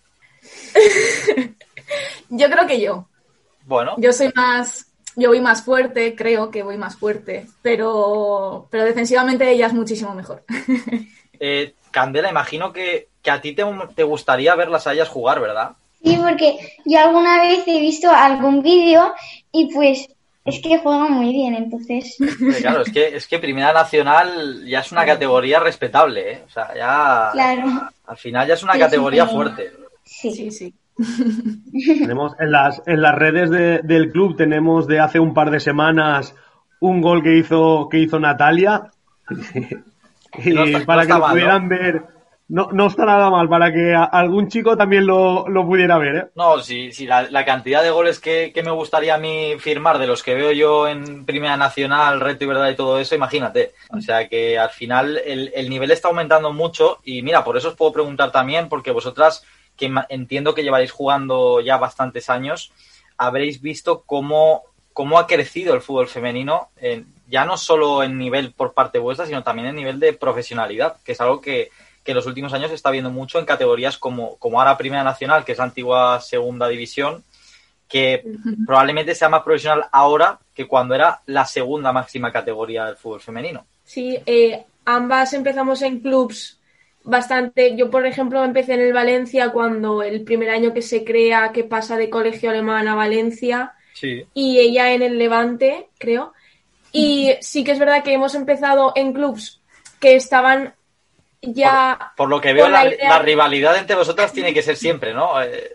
Yo creo que yo. Bueno. Yo soy más, yo voy más fuerte, creo que voy más fuerte, pero, pero defensivamente ella es muchísimo mejor. eh, Candela, imagino que, que a ti te, te gustaría verlas a ellas jugar, ¿verdad? Sí, porque yo alguna vez he visto algún vídeo y pues es que juegan muy bien, entonces... Claro, es que, es que Primera Nacional ya es una categoría respetable, ¿eh? O sea, ya... Claro. Al final ya es una sí, categoría sí, fuerte. Sí, sí, sí. Tenemos en las, en las redes de, del club tenemos de hace un par de semanas un gol que hizo, que hizo Natalia. Y no está, para no que lo mal, pudieran ¿no? ver, no, no está nada mal, para que a, algún chico también lo, lo pudiera ver, ¿eh? No, sí, sí, la, la cantidad de goles que, que me gustaría a mí firmar de los que veo yo en Primera Nacional, Reto y Verdad y todo eso, imagínate. O sea que al final el, el nivel está aumentando mucho y mira, por eso os puedo preguntar también, porque vosotras, que entiendo que llevaréis jugando ya bastantes años, habréis visto cómo, cómo ha crecido el fútbol femenino, en, ya no solo en nivel por parte vuestra, sino también en nivel de profesionalidad, que es algo que, que en los últimos años se está viendo mucho en categorías como, como ahora Primera Nacional, que es la antigua Segunda División, que uh-huh. probablemente sea más profesional ahora que cuando era la segunda máxima categoría del fútbol femenino. Sí, eh, ambas empezamos en clubs bastante. Yo, por ejemplo, empecé en el Valencia cuando el primer año que se crea, que pasa de colegio alemán a Valencia, sí. Y ella en el Levante, creo. Y sí que es verdad que hemos empezado en clubs que estaban ya... Por, por lo que veo, la, la, idea... la rivalidad entre vosotras tiene que ser siempre, ¿no? Eh...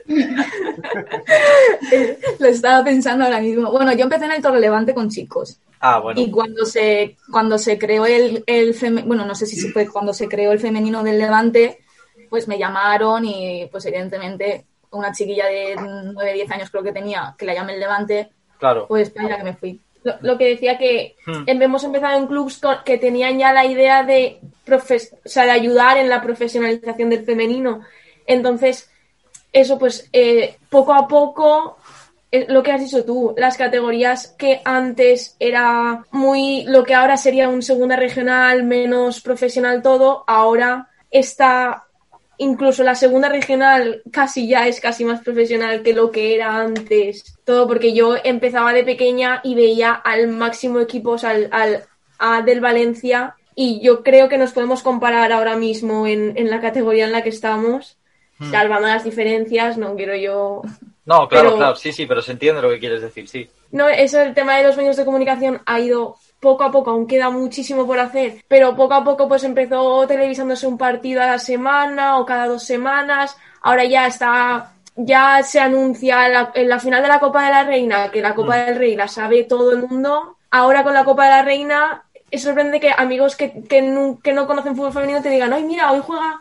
Lo estaba pensando ahora mismo. Bueno, yo empecé en el Torre Levante con chicos. Ah, bueno. Y cuando se cuando se creó el, el fem... bueno, no sé si fue cuando se creó el femenino del Levante, pues me llamaron y pues evidentemente una chiquilla de nueve diez años creo que tenía, que la llamé el Levante, claro. Pues para allá que me fui. Lo, lo que decía que hmm. hemos empezado en clubs con, que tenían ya la idea de, profe- o sea, de ayudar en la profesionalización del femenino. Entonces, eso pues eh, poco a poco, eh, lo que has dicho tú, las categorías que antes era muy, lo que ahora sería un segunda regional, menos profesional todo, ahora está... Incluso la segunda regional casi ya es casi más profesional que lo que era antes. Todo porque yo empezaba de pequeña y veía al máximo equipo, o sea, al, al A del Valencia, y yo creo que nos podemos comparar ahora mismo en, en la categoría en la que estamos, hmm. salvando las diferencias, no quiero yo... No, claro, pero... claro, sí, sí, pero se entiende lo que quieres decir, sí. No, eso, el tema de los medios de comunicación ha ido... poco a poco, aún queda muchísimo por hacer, pero poco a poco pues empezó televisándose un partido a la semana o cada dos semanas, ahora ya está, ya se anuncia la, en la final de la Copa de la Reina, que la Copa mm. del Rey la sabe todo el mundo, ahora con la Copa de la Reina es sorprendente que amigos que, que, no, que no conocen fútbol femenino te digan, ay mira, hoy juega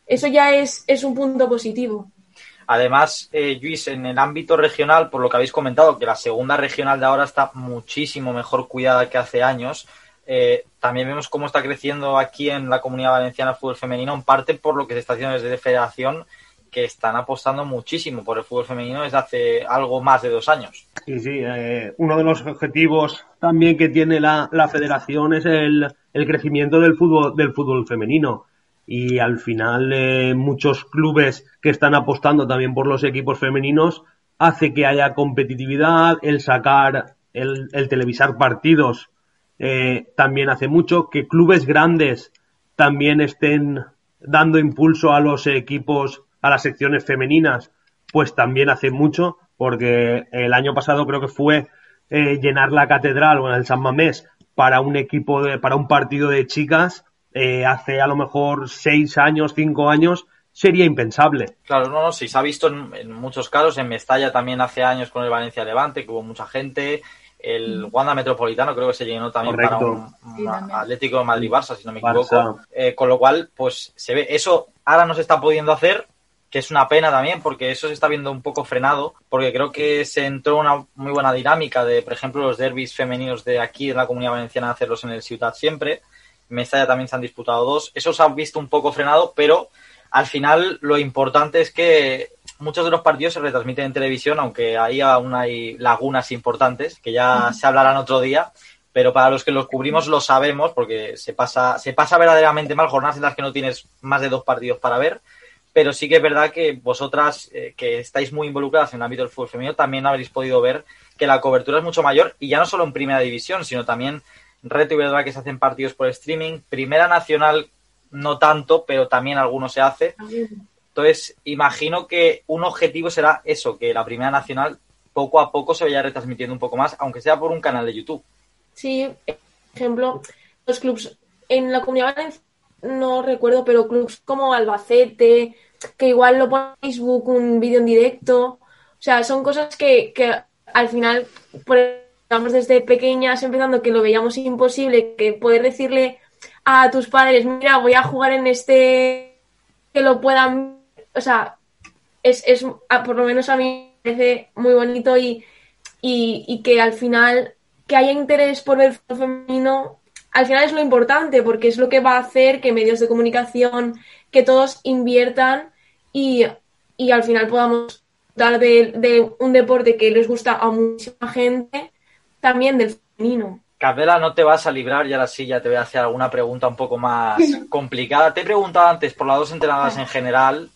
eso ya es, es un punto positivo. Además, eh, Lluís, en el ámbito regional, por lo que habéis comentado, que la segunda regional de ahora está muchísimo mejor cuidada que hace años, eh, también vemos cómo está creciendo aquí en la Comunidad Valenciana el fútbol femenino, en parte por lo que se está haciendo desde Federación, que están apostando muchísimo por el fútbol femenino desde hace algo más de dos años. Sí, sí, eh, uno de los objetivos también que tiene la, la Federación es el, el crecimiento del fútbol, del fútbol femenino. Y al final eh, muchos clubes que están apostando también por los equipos femeninos hace que haya competitividad, el sacar, el, el televisar partidos eh, también hace mucho, que clubes grandes también estén dando impulso a los equipos, a las secciones femeninas, pues también hace mucho, porque el año pasado creo que fue eh, llenar la catedral o el San Mamés para un equipo de, para un partido de chicas. Eh, hace a lo mejor seis años, cinco años, sería impensable. Claro, no, no, sí, se ha visto en, en muchos casos, en Mestalla también hace años con el Valencia Levante, que hubo mucha gente, el Wanda Metropolitano creo que se llenó también. Correcto. Para un, un sí, Atlético de Madrid-Barça, si no me equivoco, eh, con lo cual, pues se ve, eso ahora no se está pudiendo hacer, que es una pena también, porque eso se está viendo un poco frenado, porque creo que se entró una muy buena dinámica de, por ejemplo, los derbis femeninos de aquí en la Comunidad Valenciana, hacerlos en el Ciutat siempre. Mestalla también se han disputado dos. Eso se ha visto un poco frenado, pero al final lo importante es que muchos de los partidos se retransmiten en televisión, aunque ahí aún hay lagunas importantes, que ya se hablarán otro día, pero para los que los cubrimos lo sabemos, porque se pasa, se pasa verdaderamente mal, jornadas en las que no tienes más de dos partidos para ver, pero sí que es verdad que vosotras, eh, que estáis muy involucradas en el ámbito del fútbol femenino, también habréis podido ver que la cobertura es mucho mayor, y ya no solo en Primera División, sino también Reto y verdad que se hacen partidos por streaming. Primera Nacional no tanto, pero también algunos se hace. Entonces, imagino que un objetivo será eso, que la Primera Nacional poco a poco se vaya retransmitiendo un poco más, aunque sea por un canal de YouTube. Sí, por ejemplo, los clubs en la Comunidad Valenciana, no recuerdo, pero clubs como Albacete, que igual lo pone en Facebook, un vídeo en directo. O sea, son cosas que, que al final, por estamos desde pequeñas empezando, que lo veíamos imposible, que poder decirle a tus padres, mira, voy a jugar en este, que lo puedan, o sea, es, es por lo menos a mí me parece muy bonito y, y, y que al final, que haya interés por el fútbol femenino, al final es lo importante, porque es lo que va a hacer que medios de comunicación, que todos inviertan y, y al final podamos dar de, de un deporte que les gusta a muchísima gente, también del femenino. Candela, no te vas a librar y ahora sí ya te voy a hacer alguna pregunta un poco más complicada. Te he preguntado antes por las dos entrenadas en general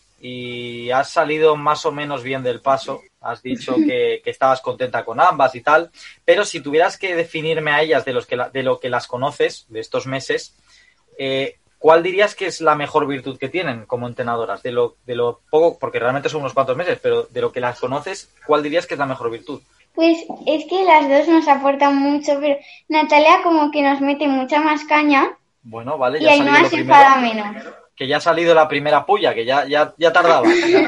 y has salido más o menos bien del paso. Has dicho que, que estabas contenta con ambas y tal, pero si tuvieras que definirme a ellas de, los que la, de lo que las conoces, de estos meses, eh, ¿cuál dirías que es la mejor virtud que tienen como entrenadoras? De lo, de lo poco, porque realmente son unos cuantos meses, pero de lo que las conoces, ¿cuál dirías que es la mejor virtud? Pues es que las dos nos aportan mucho, pero Natalia como que nos mete mucha más caña. Bueno, vale, y ya ahí no se enfada menos. Que ya ha salido la primera puya, que ya, ya, ya tardaba.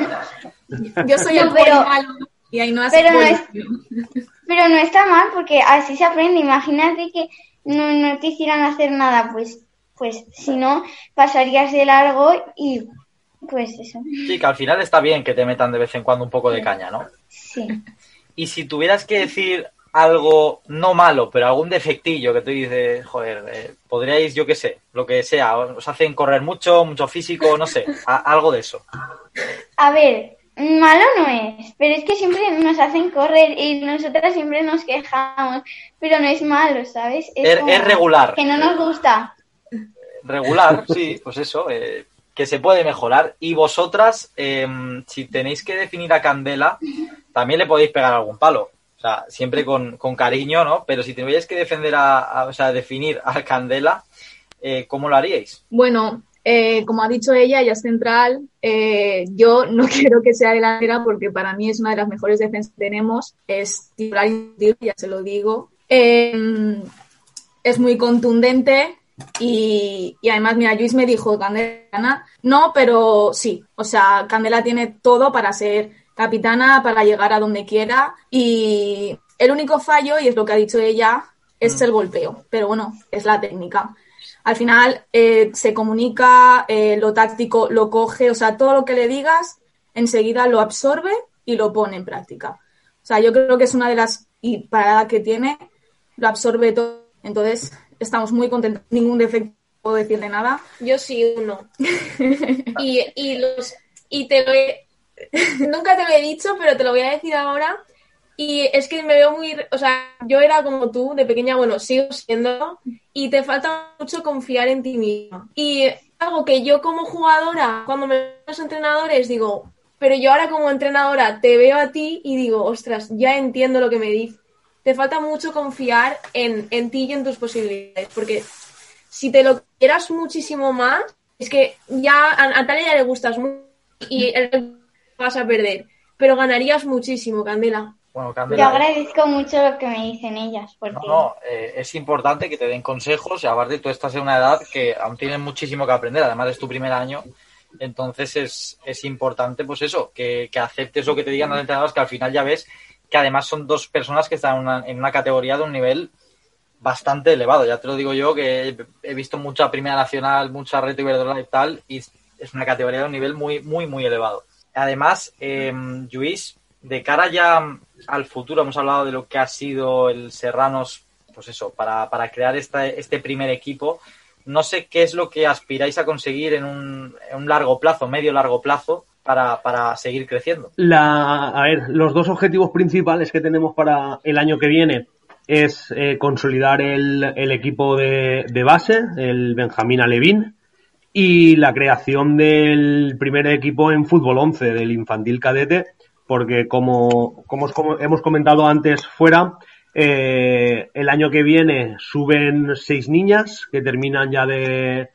Yo soy el pero, malo y ahí no hace pero, no es, pero no está mal, porque así se aprende. Imagínate que no, no te hicieran hacer nada, pues, pues si no, pasarías de largo y pues eso. Sí, que al final está bien que te metan de vez en cuando un poco de caña, ¿no? Sí. Y si tuvieras que decir algo no malo, pero algún defectillo que tú dices, joder, eh, podríais, yo qué sé, lo que sea, os hacen correr mucho, mucho físico, no sé, a, algo de eso. A ver, malo no es, pero es que siempre nos hacen correr y nosotras siempre nos quejamos, pero no es malo, ¿sabes? Es, es, es regular. Que no nos gusta. Regular, sí, pues eso, eh, que se puede mejorar. Y vosotras, eh, si tenéis que definir a Candela, también le podéis pegar algún palo. O sea, siempre con, con cariño, ¿no? Pero si tuvierais que defender a, a, o sea, definir a Candela, eh, ¿cómo lo haríais? Bueno, eh, como ha dicho ella, ella es central. Eh, yo no quiero que sea delantera porque para mí es una de las mejores defensas que tenemos. Es titular indiscutible, ya se lo digo. Eh, es muy contundente y, y además, mira, Lluís me dijo, Candela, no, pero sí. O sea, Candela tiene todo para ser capitana, para llegar a donde quiera, y el único fallo, y es lo que ha dicho ella, es el golpeo, pero bueno, es la técnica. al final eh, se comunica, eh, lo táctico lo coge, o sea, todo lo que le digas enseguida lo absorbe y lo pone en práctica. O sea, yo creo que es una de las, y para la edad que tiene, lo absorbe todo. Entonces, estamos muy contentos. Ningún defecto, no puedo decirle nada. Yo sí, uno. y, y, los, y te lo he, nunca te lo he dicho, pero te lo voy a decir ahora. Y es que me veo muy... O sea, yo era como tú, de pequeña, bueno, sigo siendo, y te falta mucho confiar en ti misma. Y algo que yo como jugadora, cuando me veo a los entrenadores, digo... Pero yo ahora como entrenadora te veo a ti y digo, ostras, ya entiendo lo que me dices. Te falta mucho confiar en, en ti y en tus posibilidades. Porque si te lo quieras muchísimo más, es que ya a Natalia ya le gustas mucho y el, vas a perder. Pero ganarías muchísimo, Candela. Bueno, Candela, yo agradezco mucho lo que me dicen ellas. Porque... No, no eh, es importante que te den consejos. Y aparte tú estás en una edad que aún tienes muchísimo que aprender. Además es tu primer año. Entonces es, es importante, pues eso, que, que aceptes lo que te digan los entrenadores, que al final ya ves que además son dos personas que están en una, en una categoría de un nivel bastante elevado. Ya te lo digo yo, que he, he visto mucha Primera Nacional, mucha Reto Iberdrola y tal, y es una categoría de un nivel muy, muy, muy elevado. Además, eh, Lluís, de cara ya al futuro, hemos hablado de lo que ha sido el Serranos, pues eso, para, para crear esta, este primer equipo. No sé qué es lo que aspiráis a conseguir en un, en un largo plazo, medio largo plazo, para, para seguir creciendo. La, a ver, los dos objetivos principales que tenemos para el año que viene es eh, consolidar el, el equipo de, de base, el Benjamín Alevín, y la creación del primer equipo en fútbol once, del infantil cadete, porque como, como, como hemos comentado antes fuera, Eh, el año que viene suben seis niñas que terminan ya de,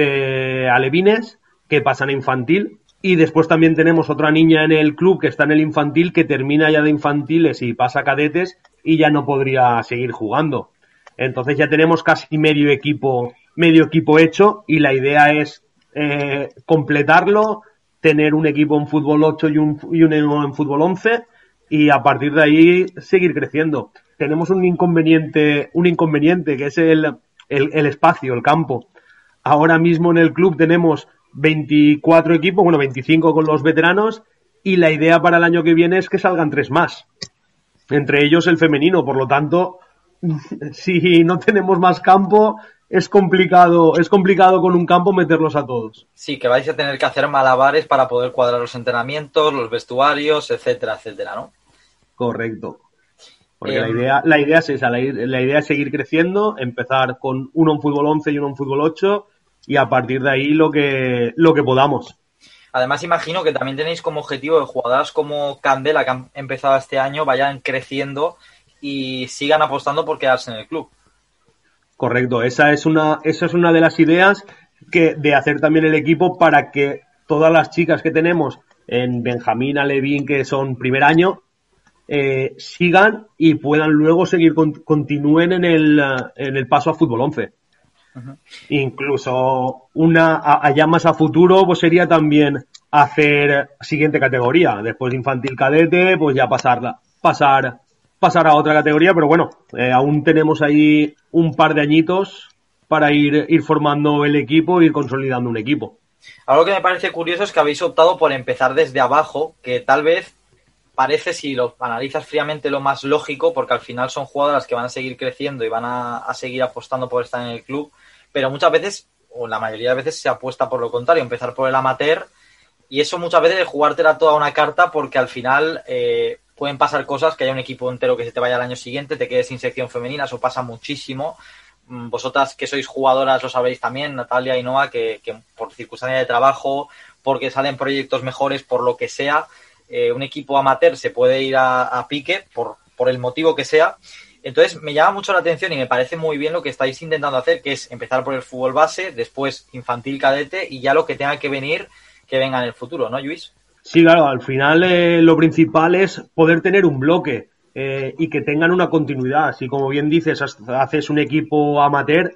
de alevines, que pasan a infantil, y después también tenemos otra niña en el club que está en el infantil, que termina ya de infantiles y pasa a cadetes y ya no podría seguir jugando. Entonces ya tenemos casi medio equipo, medio equipo hecho, y la idea es eh, completarlo, tener un equipo en fútbol ocho y un, y uno en fútbol once, y a partir de ahí seguir creciendo. Tenemos un inconveniente, un inconveniente que es el, el, el espacio, el campo. Ahora mismo en el club tenemos veinticuatro equipos, bueno, veinticinco con los veteranos, y la idea para el año que viene es que salgan tres más. Entre ellos el femenino, por lo tanto, si no tenemos más campo, es complicado, es complicado con un campo meterlos a todos. Sí, que vais a tener que hacer malabares para poder cuadrar los entrenamientos, los vestuarios, etcétera, etcétera, ¿no? Correcto. Porque Eh, la idea, la idea es esa, la, la idea es seguir creciendo, empezar con uno en fútbol once y uno en fútbol ocho, y a partir de ahí lo que, lo que podamos. Además, imagino que también tenéis como objetivo de jugadoras como Candela, que han empezado este año, vayan creciendo y sigan apostando por quedarse en el club. Correcto, esa es una, esa es una de las ideas que, de hacer también el equipo para que todas las chicas que tenemos en Benjamín, Alevín, que son primer año, eh, sigan y puedan luego seguir, con, continúen en el, en el paso a fútbol once. Uh-huh. Incluso una, a, allá más a futuro, pues sería también hacer siguiente categoría. Después de infantil cadete, pues ya pasarla, pasar, pasar a otra categoría, pero bueno, eh, aún tenemos ahí un par de añitos para ir, ir formando el equipo, ir consolidando un equipo. Algo que me parece curioso es que habéis optado por empezar desde abajo, que tal vez parece, si lo analizas fríamente, lo más lógico, porque al final son jugadoras que van a seguir creciendo y van a, a seguir apostando por estar en el club, pero muchas veces, o la mayoría de veces, se apuesta por lo contrario, empezar por el amateur, y eso muchas veces es jugártela toda una carta, porque al final eh, pueden pasar cosas, que haya un equipo entero que se te vaya al año siguiente, te quedes sin sección femenina, eso pasa muchísimo. Vosotras que sois jugadoras lo sabréis también, Natalia y Noa, que, que por circunstancias de trabajo, porque salen proyectos mejores, por lo que sea, eh, un equipo amateur se puede ir a, a pique, por, por el motivo que sea. Entonces me llama mucho la atención y me parece muy bien lo que estáis intentando hacer, que es empezar por el fútbol base, después infantil cadete, y ya lo que tenga que venir, que venga en el futuro, ¿no, Lluís? Sí, claro, al final eh, lo principal es poder tener un bloque eh, y que tengan una continuidad. Si, como bien dices, haces un equipo amateur,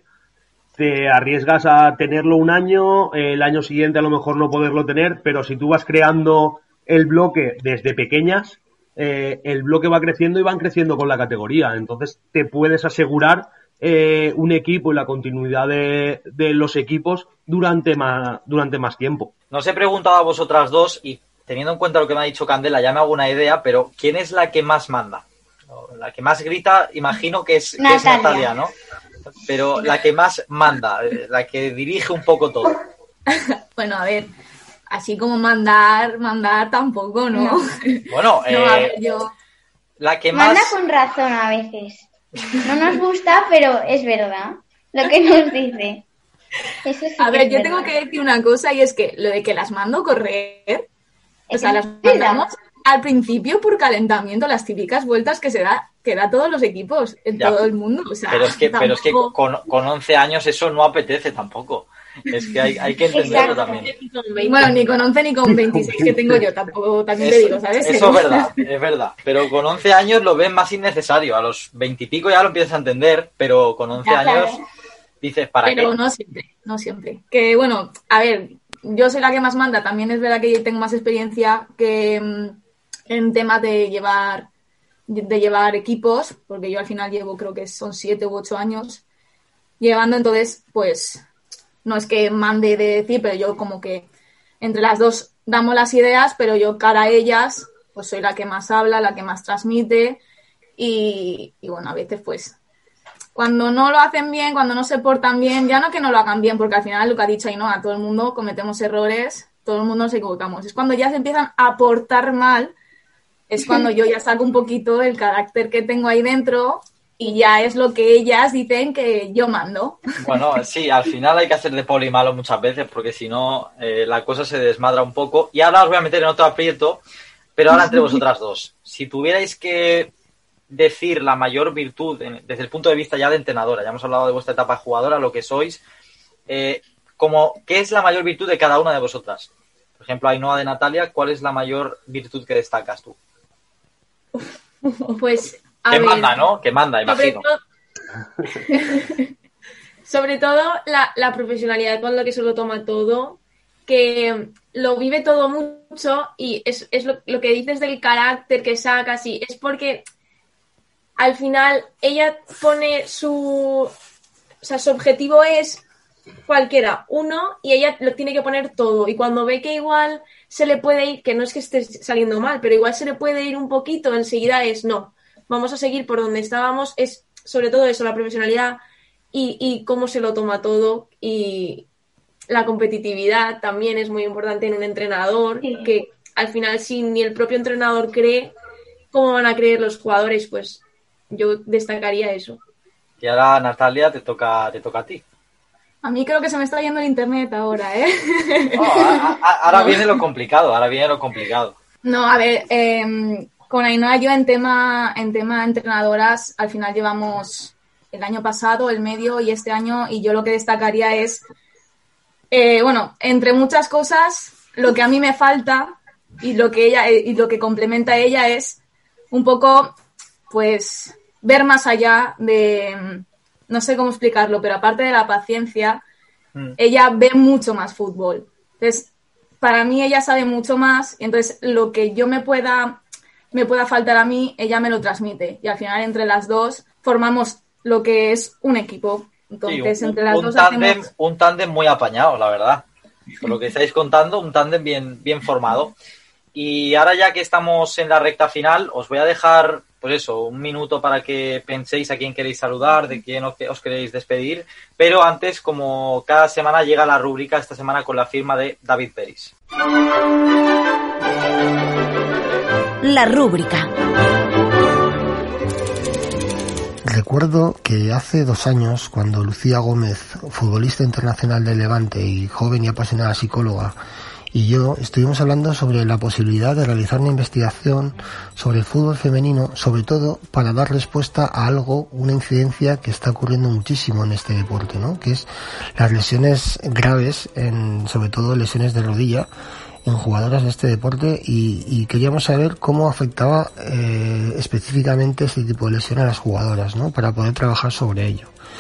te arriesgas a tenerlo un año, eh, el año siguiente a lo mejor no poderlo tener, pero si tú vas creando el bloque desde pequeñas, eh, el bloque va creciendo y van creciendo con la categoría. Entonces te puedes asegurar eh, un equipo y la continuidad de, de los equipos durante más, durante más tiempo. Nos he preguntado a vosotras dos y teniendo en cuenta lo que me ha dicho Candela ya me hago una idea, pero ¿quién es la que más manda? La que más grita, imagino que es Natalia, que es Natalia, ¿no? Pero la que más manda, la que dirige un poco todo. Bueno, a ver, así como mandar, mandar tampoco, ¿no? No. Bueno, no, eh, a ver, yo... la que Manda más... con razón a veces. No nos gusta, pero es verdad lo que nos dice. Eso sí a ver, yo verdad. tengo que decir una cosa y es que lo de que las mando correr, o sea, las mandamos al principio por calentamiento, las típicas vueltas que se da, que da todos los equipos en Ya. todo el mundo. O sea, Pero es que, tampoco... pero es que con, con once años eso no apetece tampoco. Es que hay, hay que entenderlo Exacto. también. Bueno, ni con once ni con veintiséis que tengo yo, tampoco, también te Eso, digo, ¿sabes? eso es verdad, es verdad. Pero con once años lo ven más innecesario. A los veinte y pico ya lo empiezas a entender, pero con once Ya, años claro. dices, ¿para Pero qué? no siempre, no siempre. Que bueno, a ver, yo soy la que más manda, también es verdad que tengo más experiencia que mm, en temas de llevar de llevar equipos, porque yo al final llevo, creo que son siete u ocho años llevando, entonces, pues, no es que mande de decir, pero yo como que entre las dos damos las ideas, pero yo cara a ellas, pues soy la que más habla, la que más transmite y, y bueno, a veces pues cuando no lo hacen bien, cuando no se portan bien, ya no que no lo hagan bien, porque al final lo que ha dicho Ainhoa, todo el mundo cometemos errores, todo el mundo nos equivocamos. Es cuando ya se empiezan a portar mal, es cuando yo ya saco un poquito el carácter que tengo ahí dentro y ya es lo que ellas dicen que yo mando. Bueno, sí, al final hay que hacer de poli malo muchas veces porque si no eh, la cosa se desmadra un poco. Y ahora os voy a meter en otro aprieto, pero ahora entre vosotras dos. Si tuvierais que decir la mayor virtud en, desde el punto de vista ya de entrenadora, ya hemos hablado de vuestra etapa de jugadora, lo que sois, eh, como, ¿qué es la mayor virtud de cada una de vosotras? Por ejemplo, Ainhoa, de Natalia, ¿cuál es la mayor virtud que destacas tú? Pues, a que ver, manda, ¿no? Que manda, sobre imagino. todo, sobre todo la, la profesionalidad con la que se lo toma todo, que lo vive todo mucho y es, es lo, lo que dices del carácter que sacas y es porque al final ella pone su... O sea, su objetivo es cualquiera, uno, y ella lo tiene que poner todo. Y cuando ve que igual se le puede ir, que no es que esté saliendo mal, pero igual se le puede ir un poquito, enseguida es no, vamos a seguir por donde estábamos. Es sobre todo eso, la profesionalidad y, y cómo se lo toma todo. Y la competitividad también es muy importante en un entrenador, sí. Que al final si ni el propio entrenador cree, ¿cómo van a creer los jugadores? Pues yo destacaría eso. Y ahora, Natalia, te toca, te toca a ti. A mí creo que se me está yendo el internet ahora, ¿eh? No, a, a, ahora viene lo complicado, ahora viene lo complicado. No, a ver, eh, con Ainhoa yo en tema, en tema entrenadoras, al final llevamos el año pasado, el medio y este año, y yo lo que destacaría es, eh, bueno, entre muchas cosas, lo que a mí me falta y lo que ella y lo que complementa a ella es un poco, pues, ver más allá de... No sé cómo explicarlo, pero aparte de la paciencia, mm. ella ve mucho más fútbol. Entonces, para mí ella sabe mucho más y entonces lo que yo me pueda, me pueda faltar a mí, ella me lo transmite. Y al final entre las dos formamos lo que es un equipo. Entonces, sí, un, entre las un dos tándem, hacemos... un tándem muy apañado, la verdad. Por lo que estáis contando, un tándem bien, bien formado. Y ahora ya que estamos en la recta final, os voy a dejar... Pues eso, un minuto para que penséis a quién queréis saludar, de quién os queréis despedir. Pero antes, como cada semana, llega la rúbrica esta semana con la firma de David Peris. La rúbrica. Recuerdo que hace dos años, cuando Lucía Gómez, futbolista internacional de Levante y joven y apasionada psicóloga, y yo estuvimos hablando sobre la posibilidad de realizar una investigación sobre el fútbol femenino, sobre todo para dar respuesta a algo, una incidencia que está ocurriendo muchísimo en este deporte, ¿no? Que es las lesiones graves, en, sobre todo lesiones de rodilla, en jugadoras de este deporte y, y queríamos saber cómo afectaba eh, específicamente este tipo de lesión a las jugadoras, ¿no? Para poder trabajar sobre ello.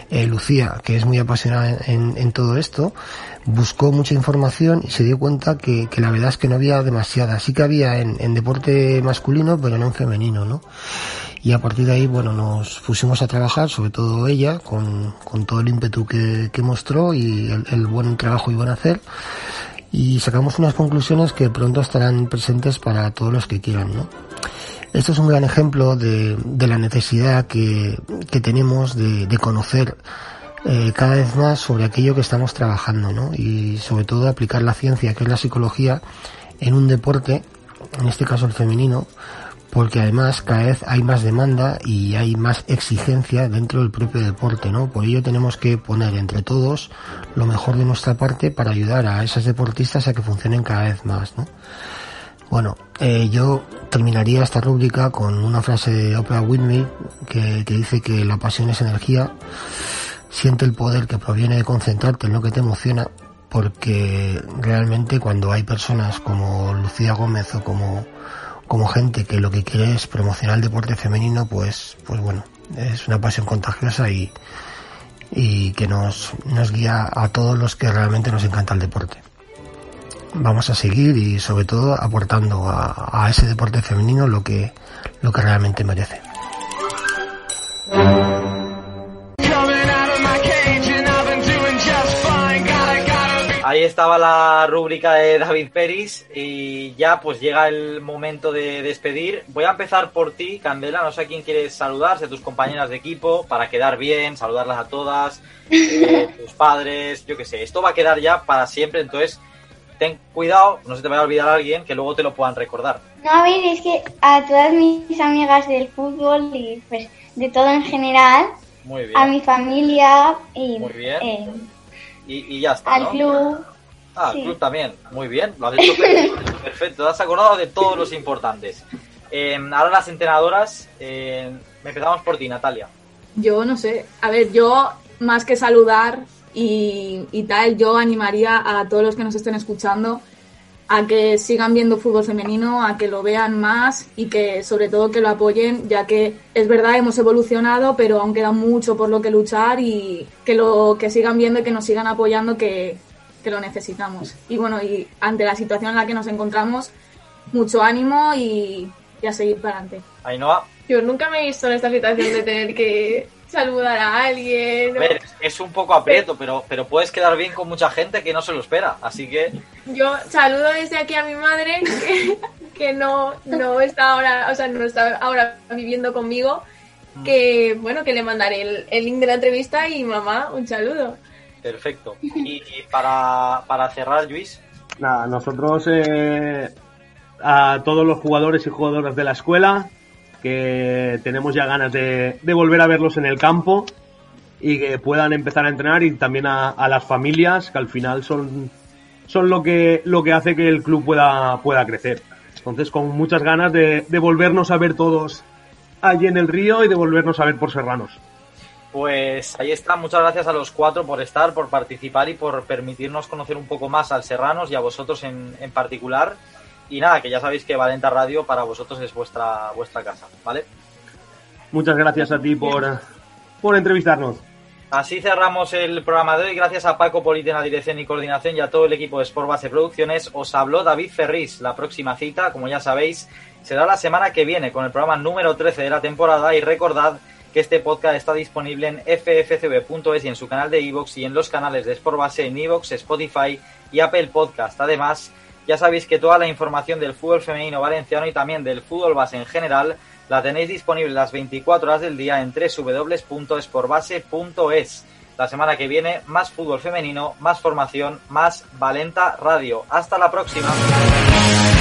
eh, Lucía, que es muy apasionada en, en, en todo esto, buscó mucha información y se dio cuenta que, que la verdad es que no había demasiada. Sí que había en, en deporte masculino, pero no en femenino, ¿no? Y a partir de ahí, bueno, nos pusimos a trabajar, sobre todo ella, con, con todo el ímpetu que, que mostró y el, el buen trabajo y buen hacer. Y sacamos unas conclusiones que pronto estarán presentes para todos los que quieran, ¿no? Esto es un gran ejemplo de, de la necesidad que, que tenemos de, de conocer eh, cada vez más sobre aquello que estamos trabajando, ¿no? Y sobre todo aplicar la ciencia, que es la psicología, en un deporte, en este caso el femenino, porque además cada vez hay más demanda y hay más exigencia dentro del propio deporte, ¿no? Por ello tenemos que poner entre todos lo mejor de nuestra parte para ayudar a esas deportistas a que funcionen cada vez más, ¿no? Bueno, eh, yo terminaría esta rúbrica con una frase de Oprah Winfrey que, que dice que la pasión es energía, siente el poder que proviene de concentrarte en lo que te emociona, porque realmente cuando hay personas como Lucía Gómez o como como gente que lo que quiere es promocionar el deporte femenino, pues pues bueno, es una pasión contagiosa y, y que nos, nos guía a todos los que realmente nos encanta el deporte. Vamos a seguir y sobre todo aportando a, a ese deporte femenino lo que, lo que realmente merece. Ahí estaba la rúbrica de David Peris y ya pues llega el momento de despedir. Voy a empezar por ti, Candela, no sé a quién quieres saludar, de tus compañeras de equipo, para quedar bien, saludarlas a todas, eh, tus padres, yo qué sé. Esto va a quedar ya para siempre, entonces ten cuidado, no se te vaya a olvidar a alguien que luego te lo puedan recordar. No, a ver, es que a todas mis amigas del fútbol y pues de todo en general, muy bien, a mi familia y... muy bien. Eh, Y, y ya está, al ¿no? club. Ah, sí. al club también. Muy bien, lo has hecho perfecto. Perfecto, te has acordado de todos los importantes. Eh, ahora las entrenadoras, eh, empezamos por ti, Natalia. Yo no sé, a ver, yo más que saludar y, y tal, yo animaría a todos los que nos estén escuchando a que sigan viendo fútbol femenino, a que lo vean más y que sobre todo que lo apoyen, ya que es verdad, hemos evolucionado, pero aún queda mucho por lo que luchar y que lo que sigan viendo y que nos sigan apoyando, que, que lo necesitamos. Y bueno, y ante la situación en la que nos encontramos, mucho ánimo y, y a seguir para adelante. Ainhoa. Yo nunca me he visto en esta situación de tener que saludar a alguien. A ver, es un poco aprieto, pero, pero puedes quedar bien con mucha gente que no se lo espera, así que... Yo saludo desde aquí a mi madre, que, que no, no está ahora, o sea, no está ahora viviendo conmigo, que bueno, que le mandaré el, el link de la entrevista y mamá, un saludo. Perfecto. Y, y para, para cerrar, Luis. Nada, nosotros eh, a todos los jugadores y jugadoras de la escuela, que tenemos ya ganas de, de volver a verlos en el campo y que puedan empezar a entrenar, y también a, a las familias, que al final son, son lo que lo que hace que el club pueda, pueda crecer. Entonces, con muchas ganas de, de volvernos a ver todos allí en el río y de volvernos a ver por Serranos. Pues ahí está, muchas gracias a los cuatro por estar, por participar y por permitirnos conocer un poco más al Serranos y a vosotros en, en particular. Y nada, que ya sabéis que Valenta Radio para vosotros es vuestra vuestra casa, ¿vale? Muchas gracias a ti por, por entrevistarnos. Así cerramos el programa de hoy. Gracias a Paco Polit en la dirección y coordinación y a todo el equipo de Sport Base Producciones. Os habló David Ferrís. La próxima cita, como ya sabéis, será la semana que viene con el programa número trece de la temporada. Y recordad que este podcast está disponible en f f c v punto es y en su canal de iVoox y en los canales de Sport Base en iVoox, Spotify y Apple Podcast. Además, ya sabéis que toda la información del fútbol femenino valenciano y también del fútbol base en general la tenéis disponible las veinticuatro horas del día en doble u doble u doble u punto sportbase punto es. La semana que viene, más fútbol femenino, más formación, más Valenta Radio. Hasta la próxima.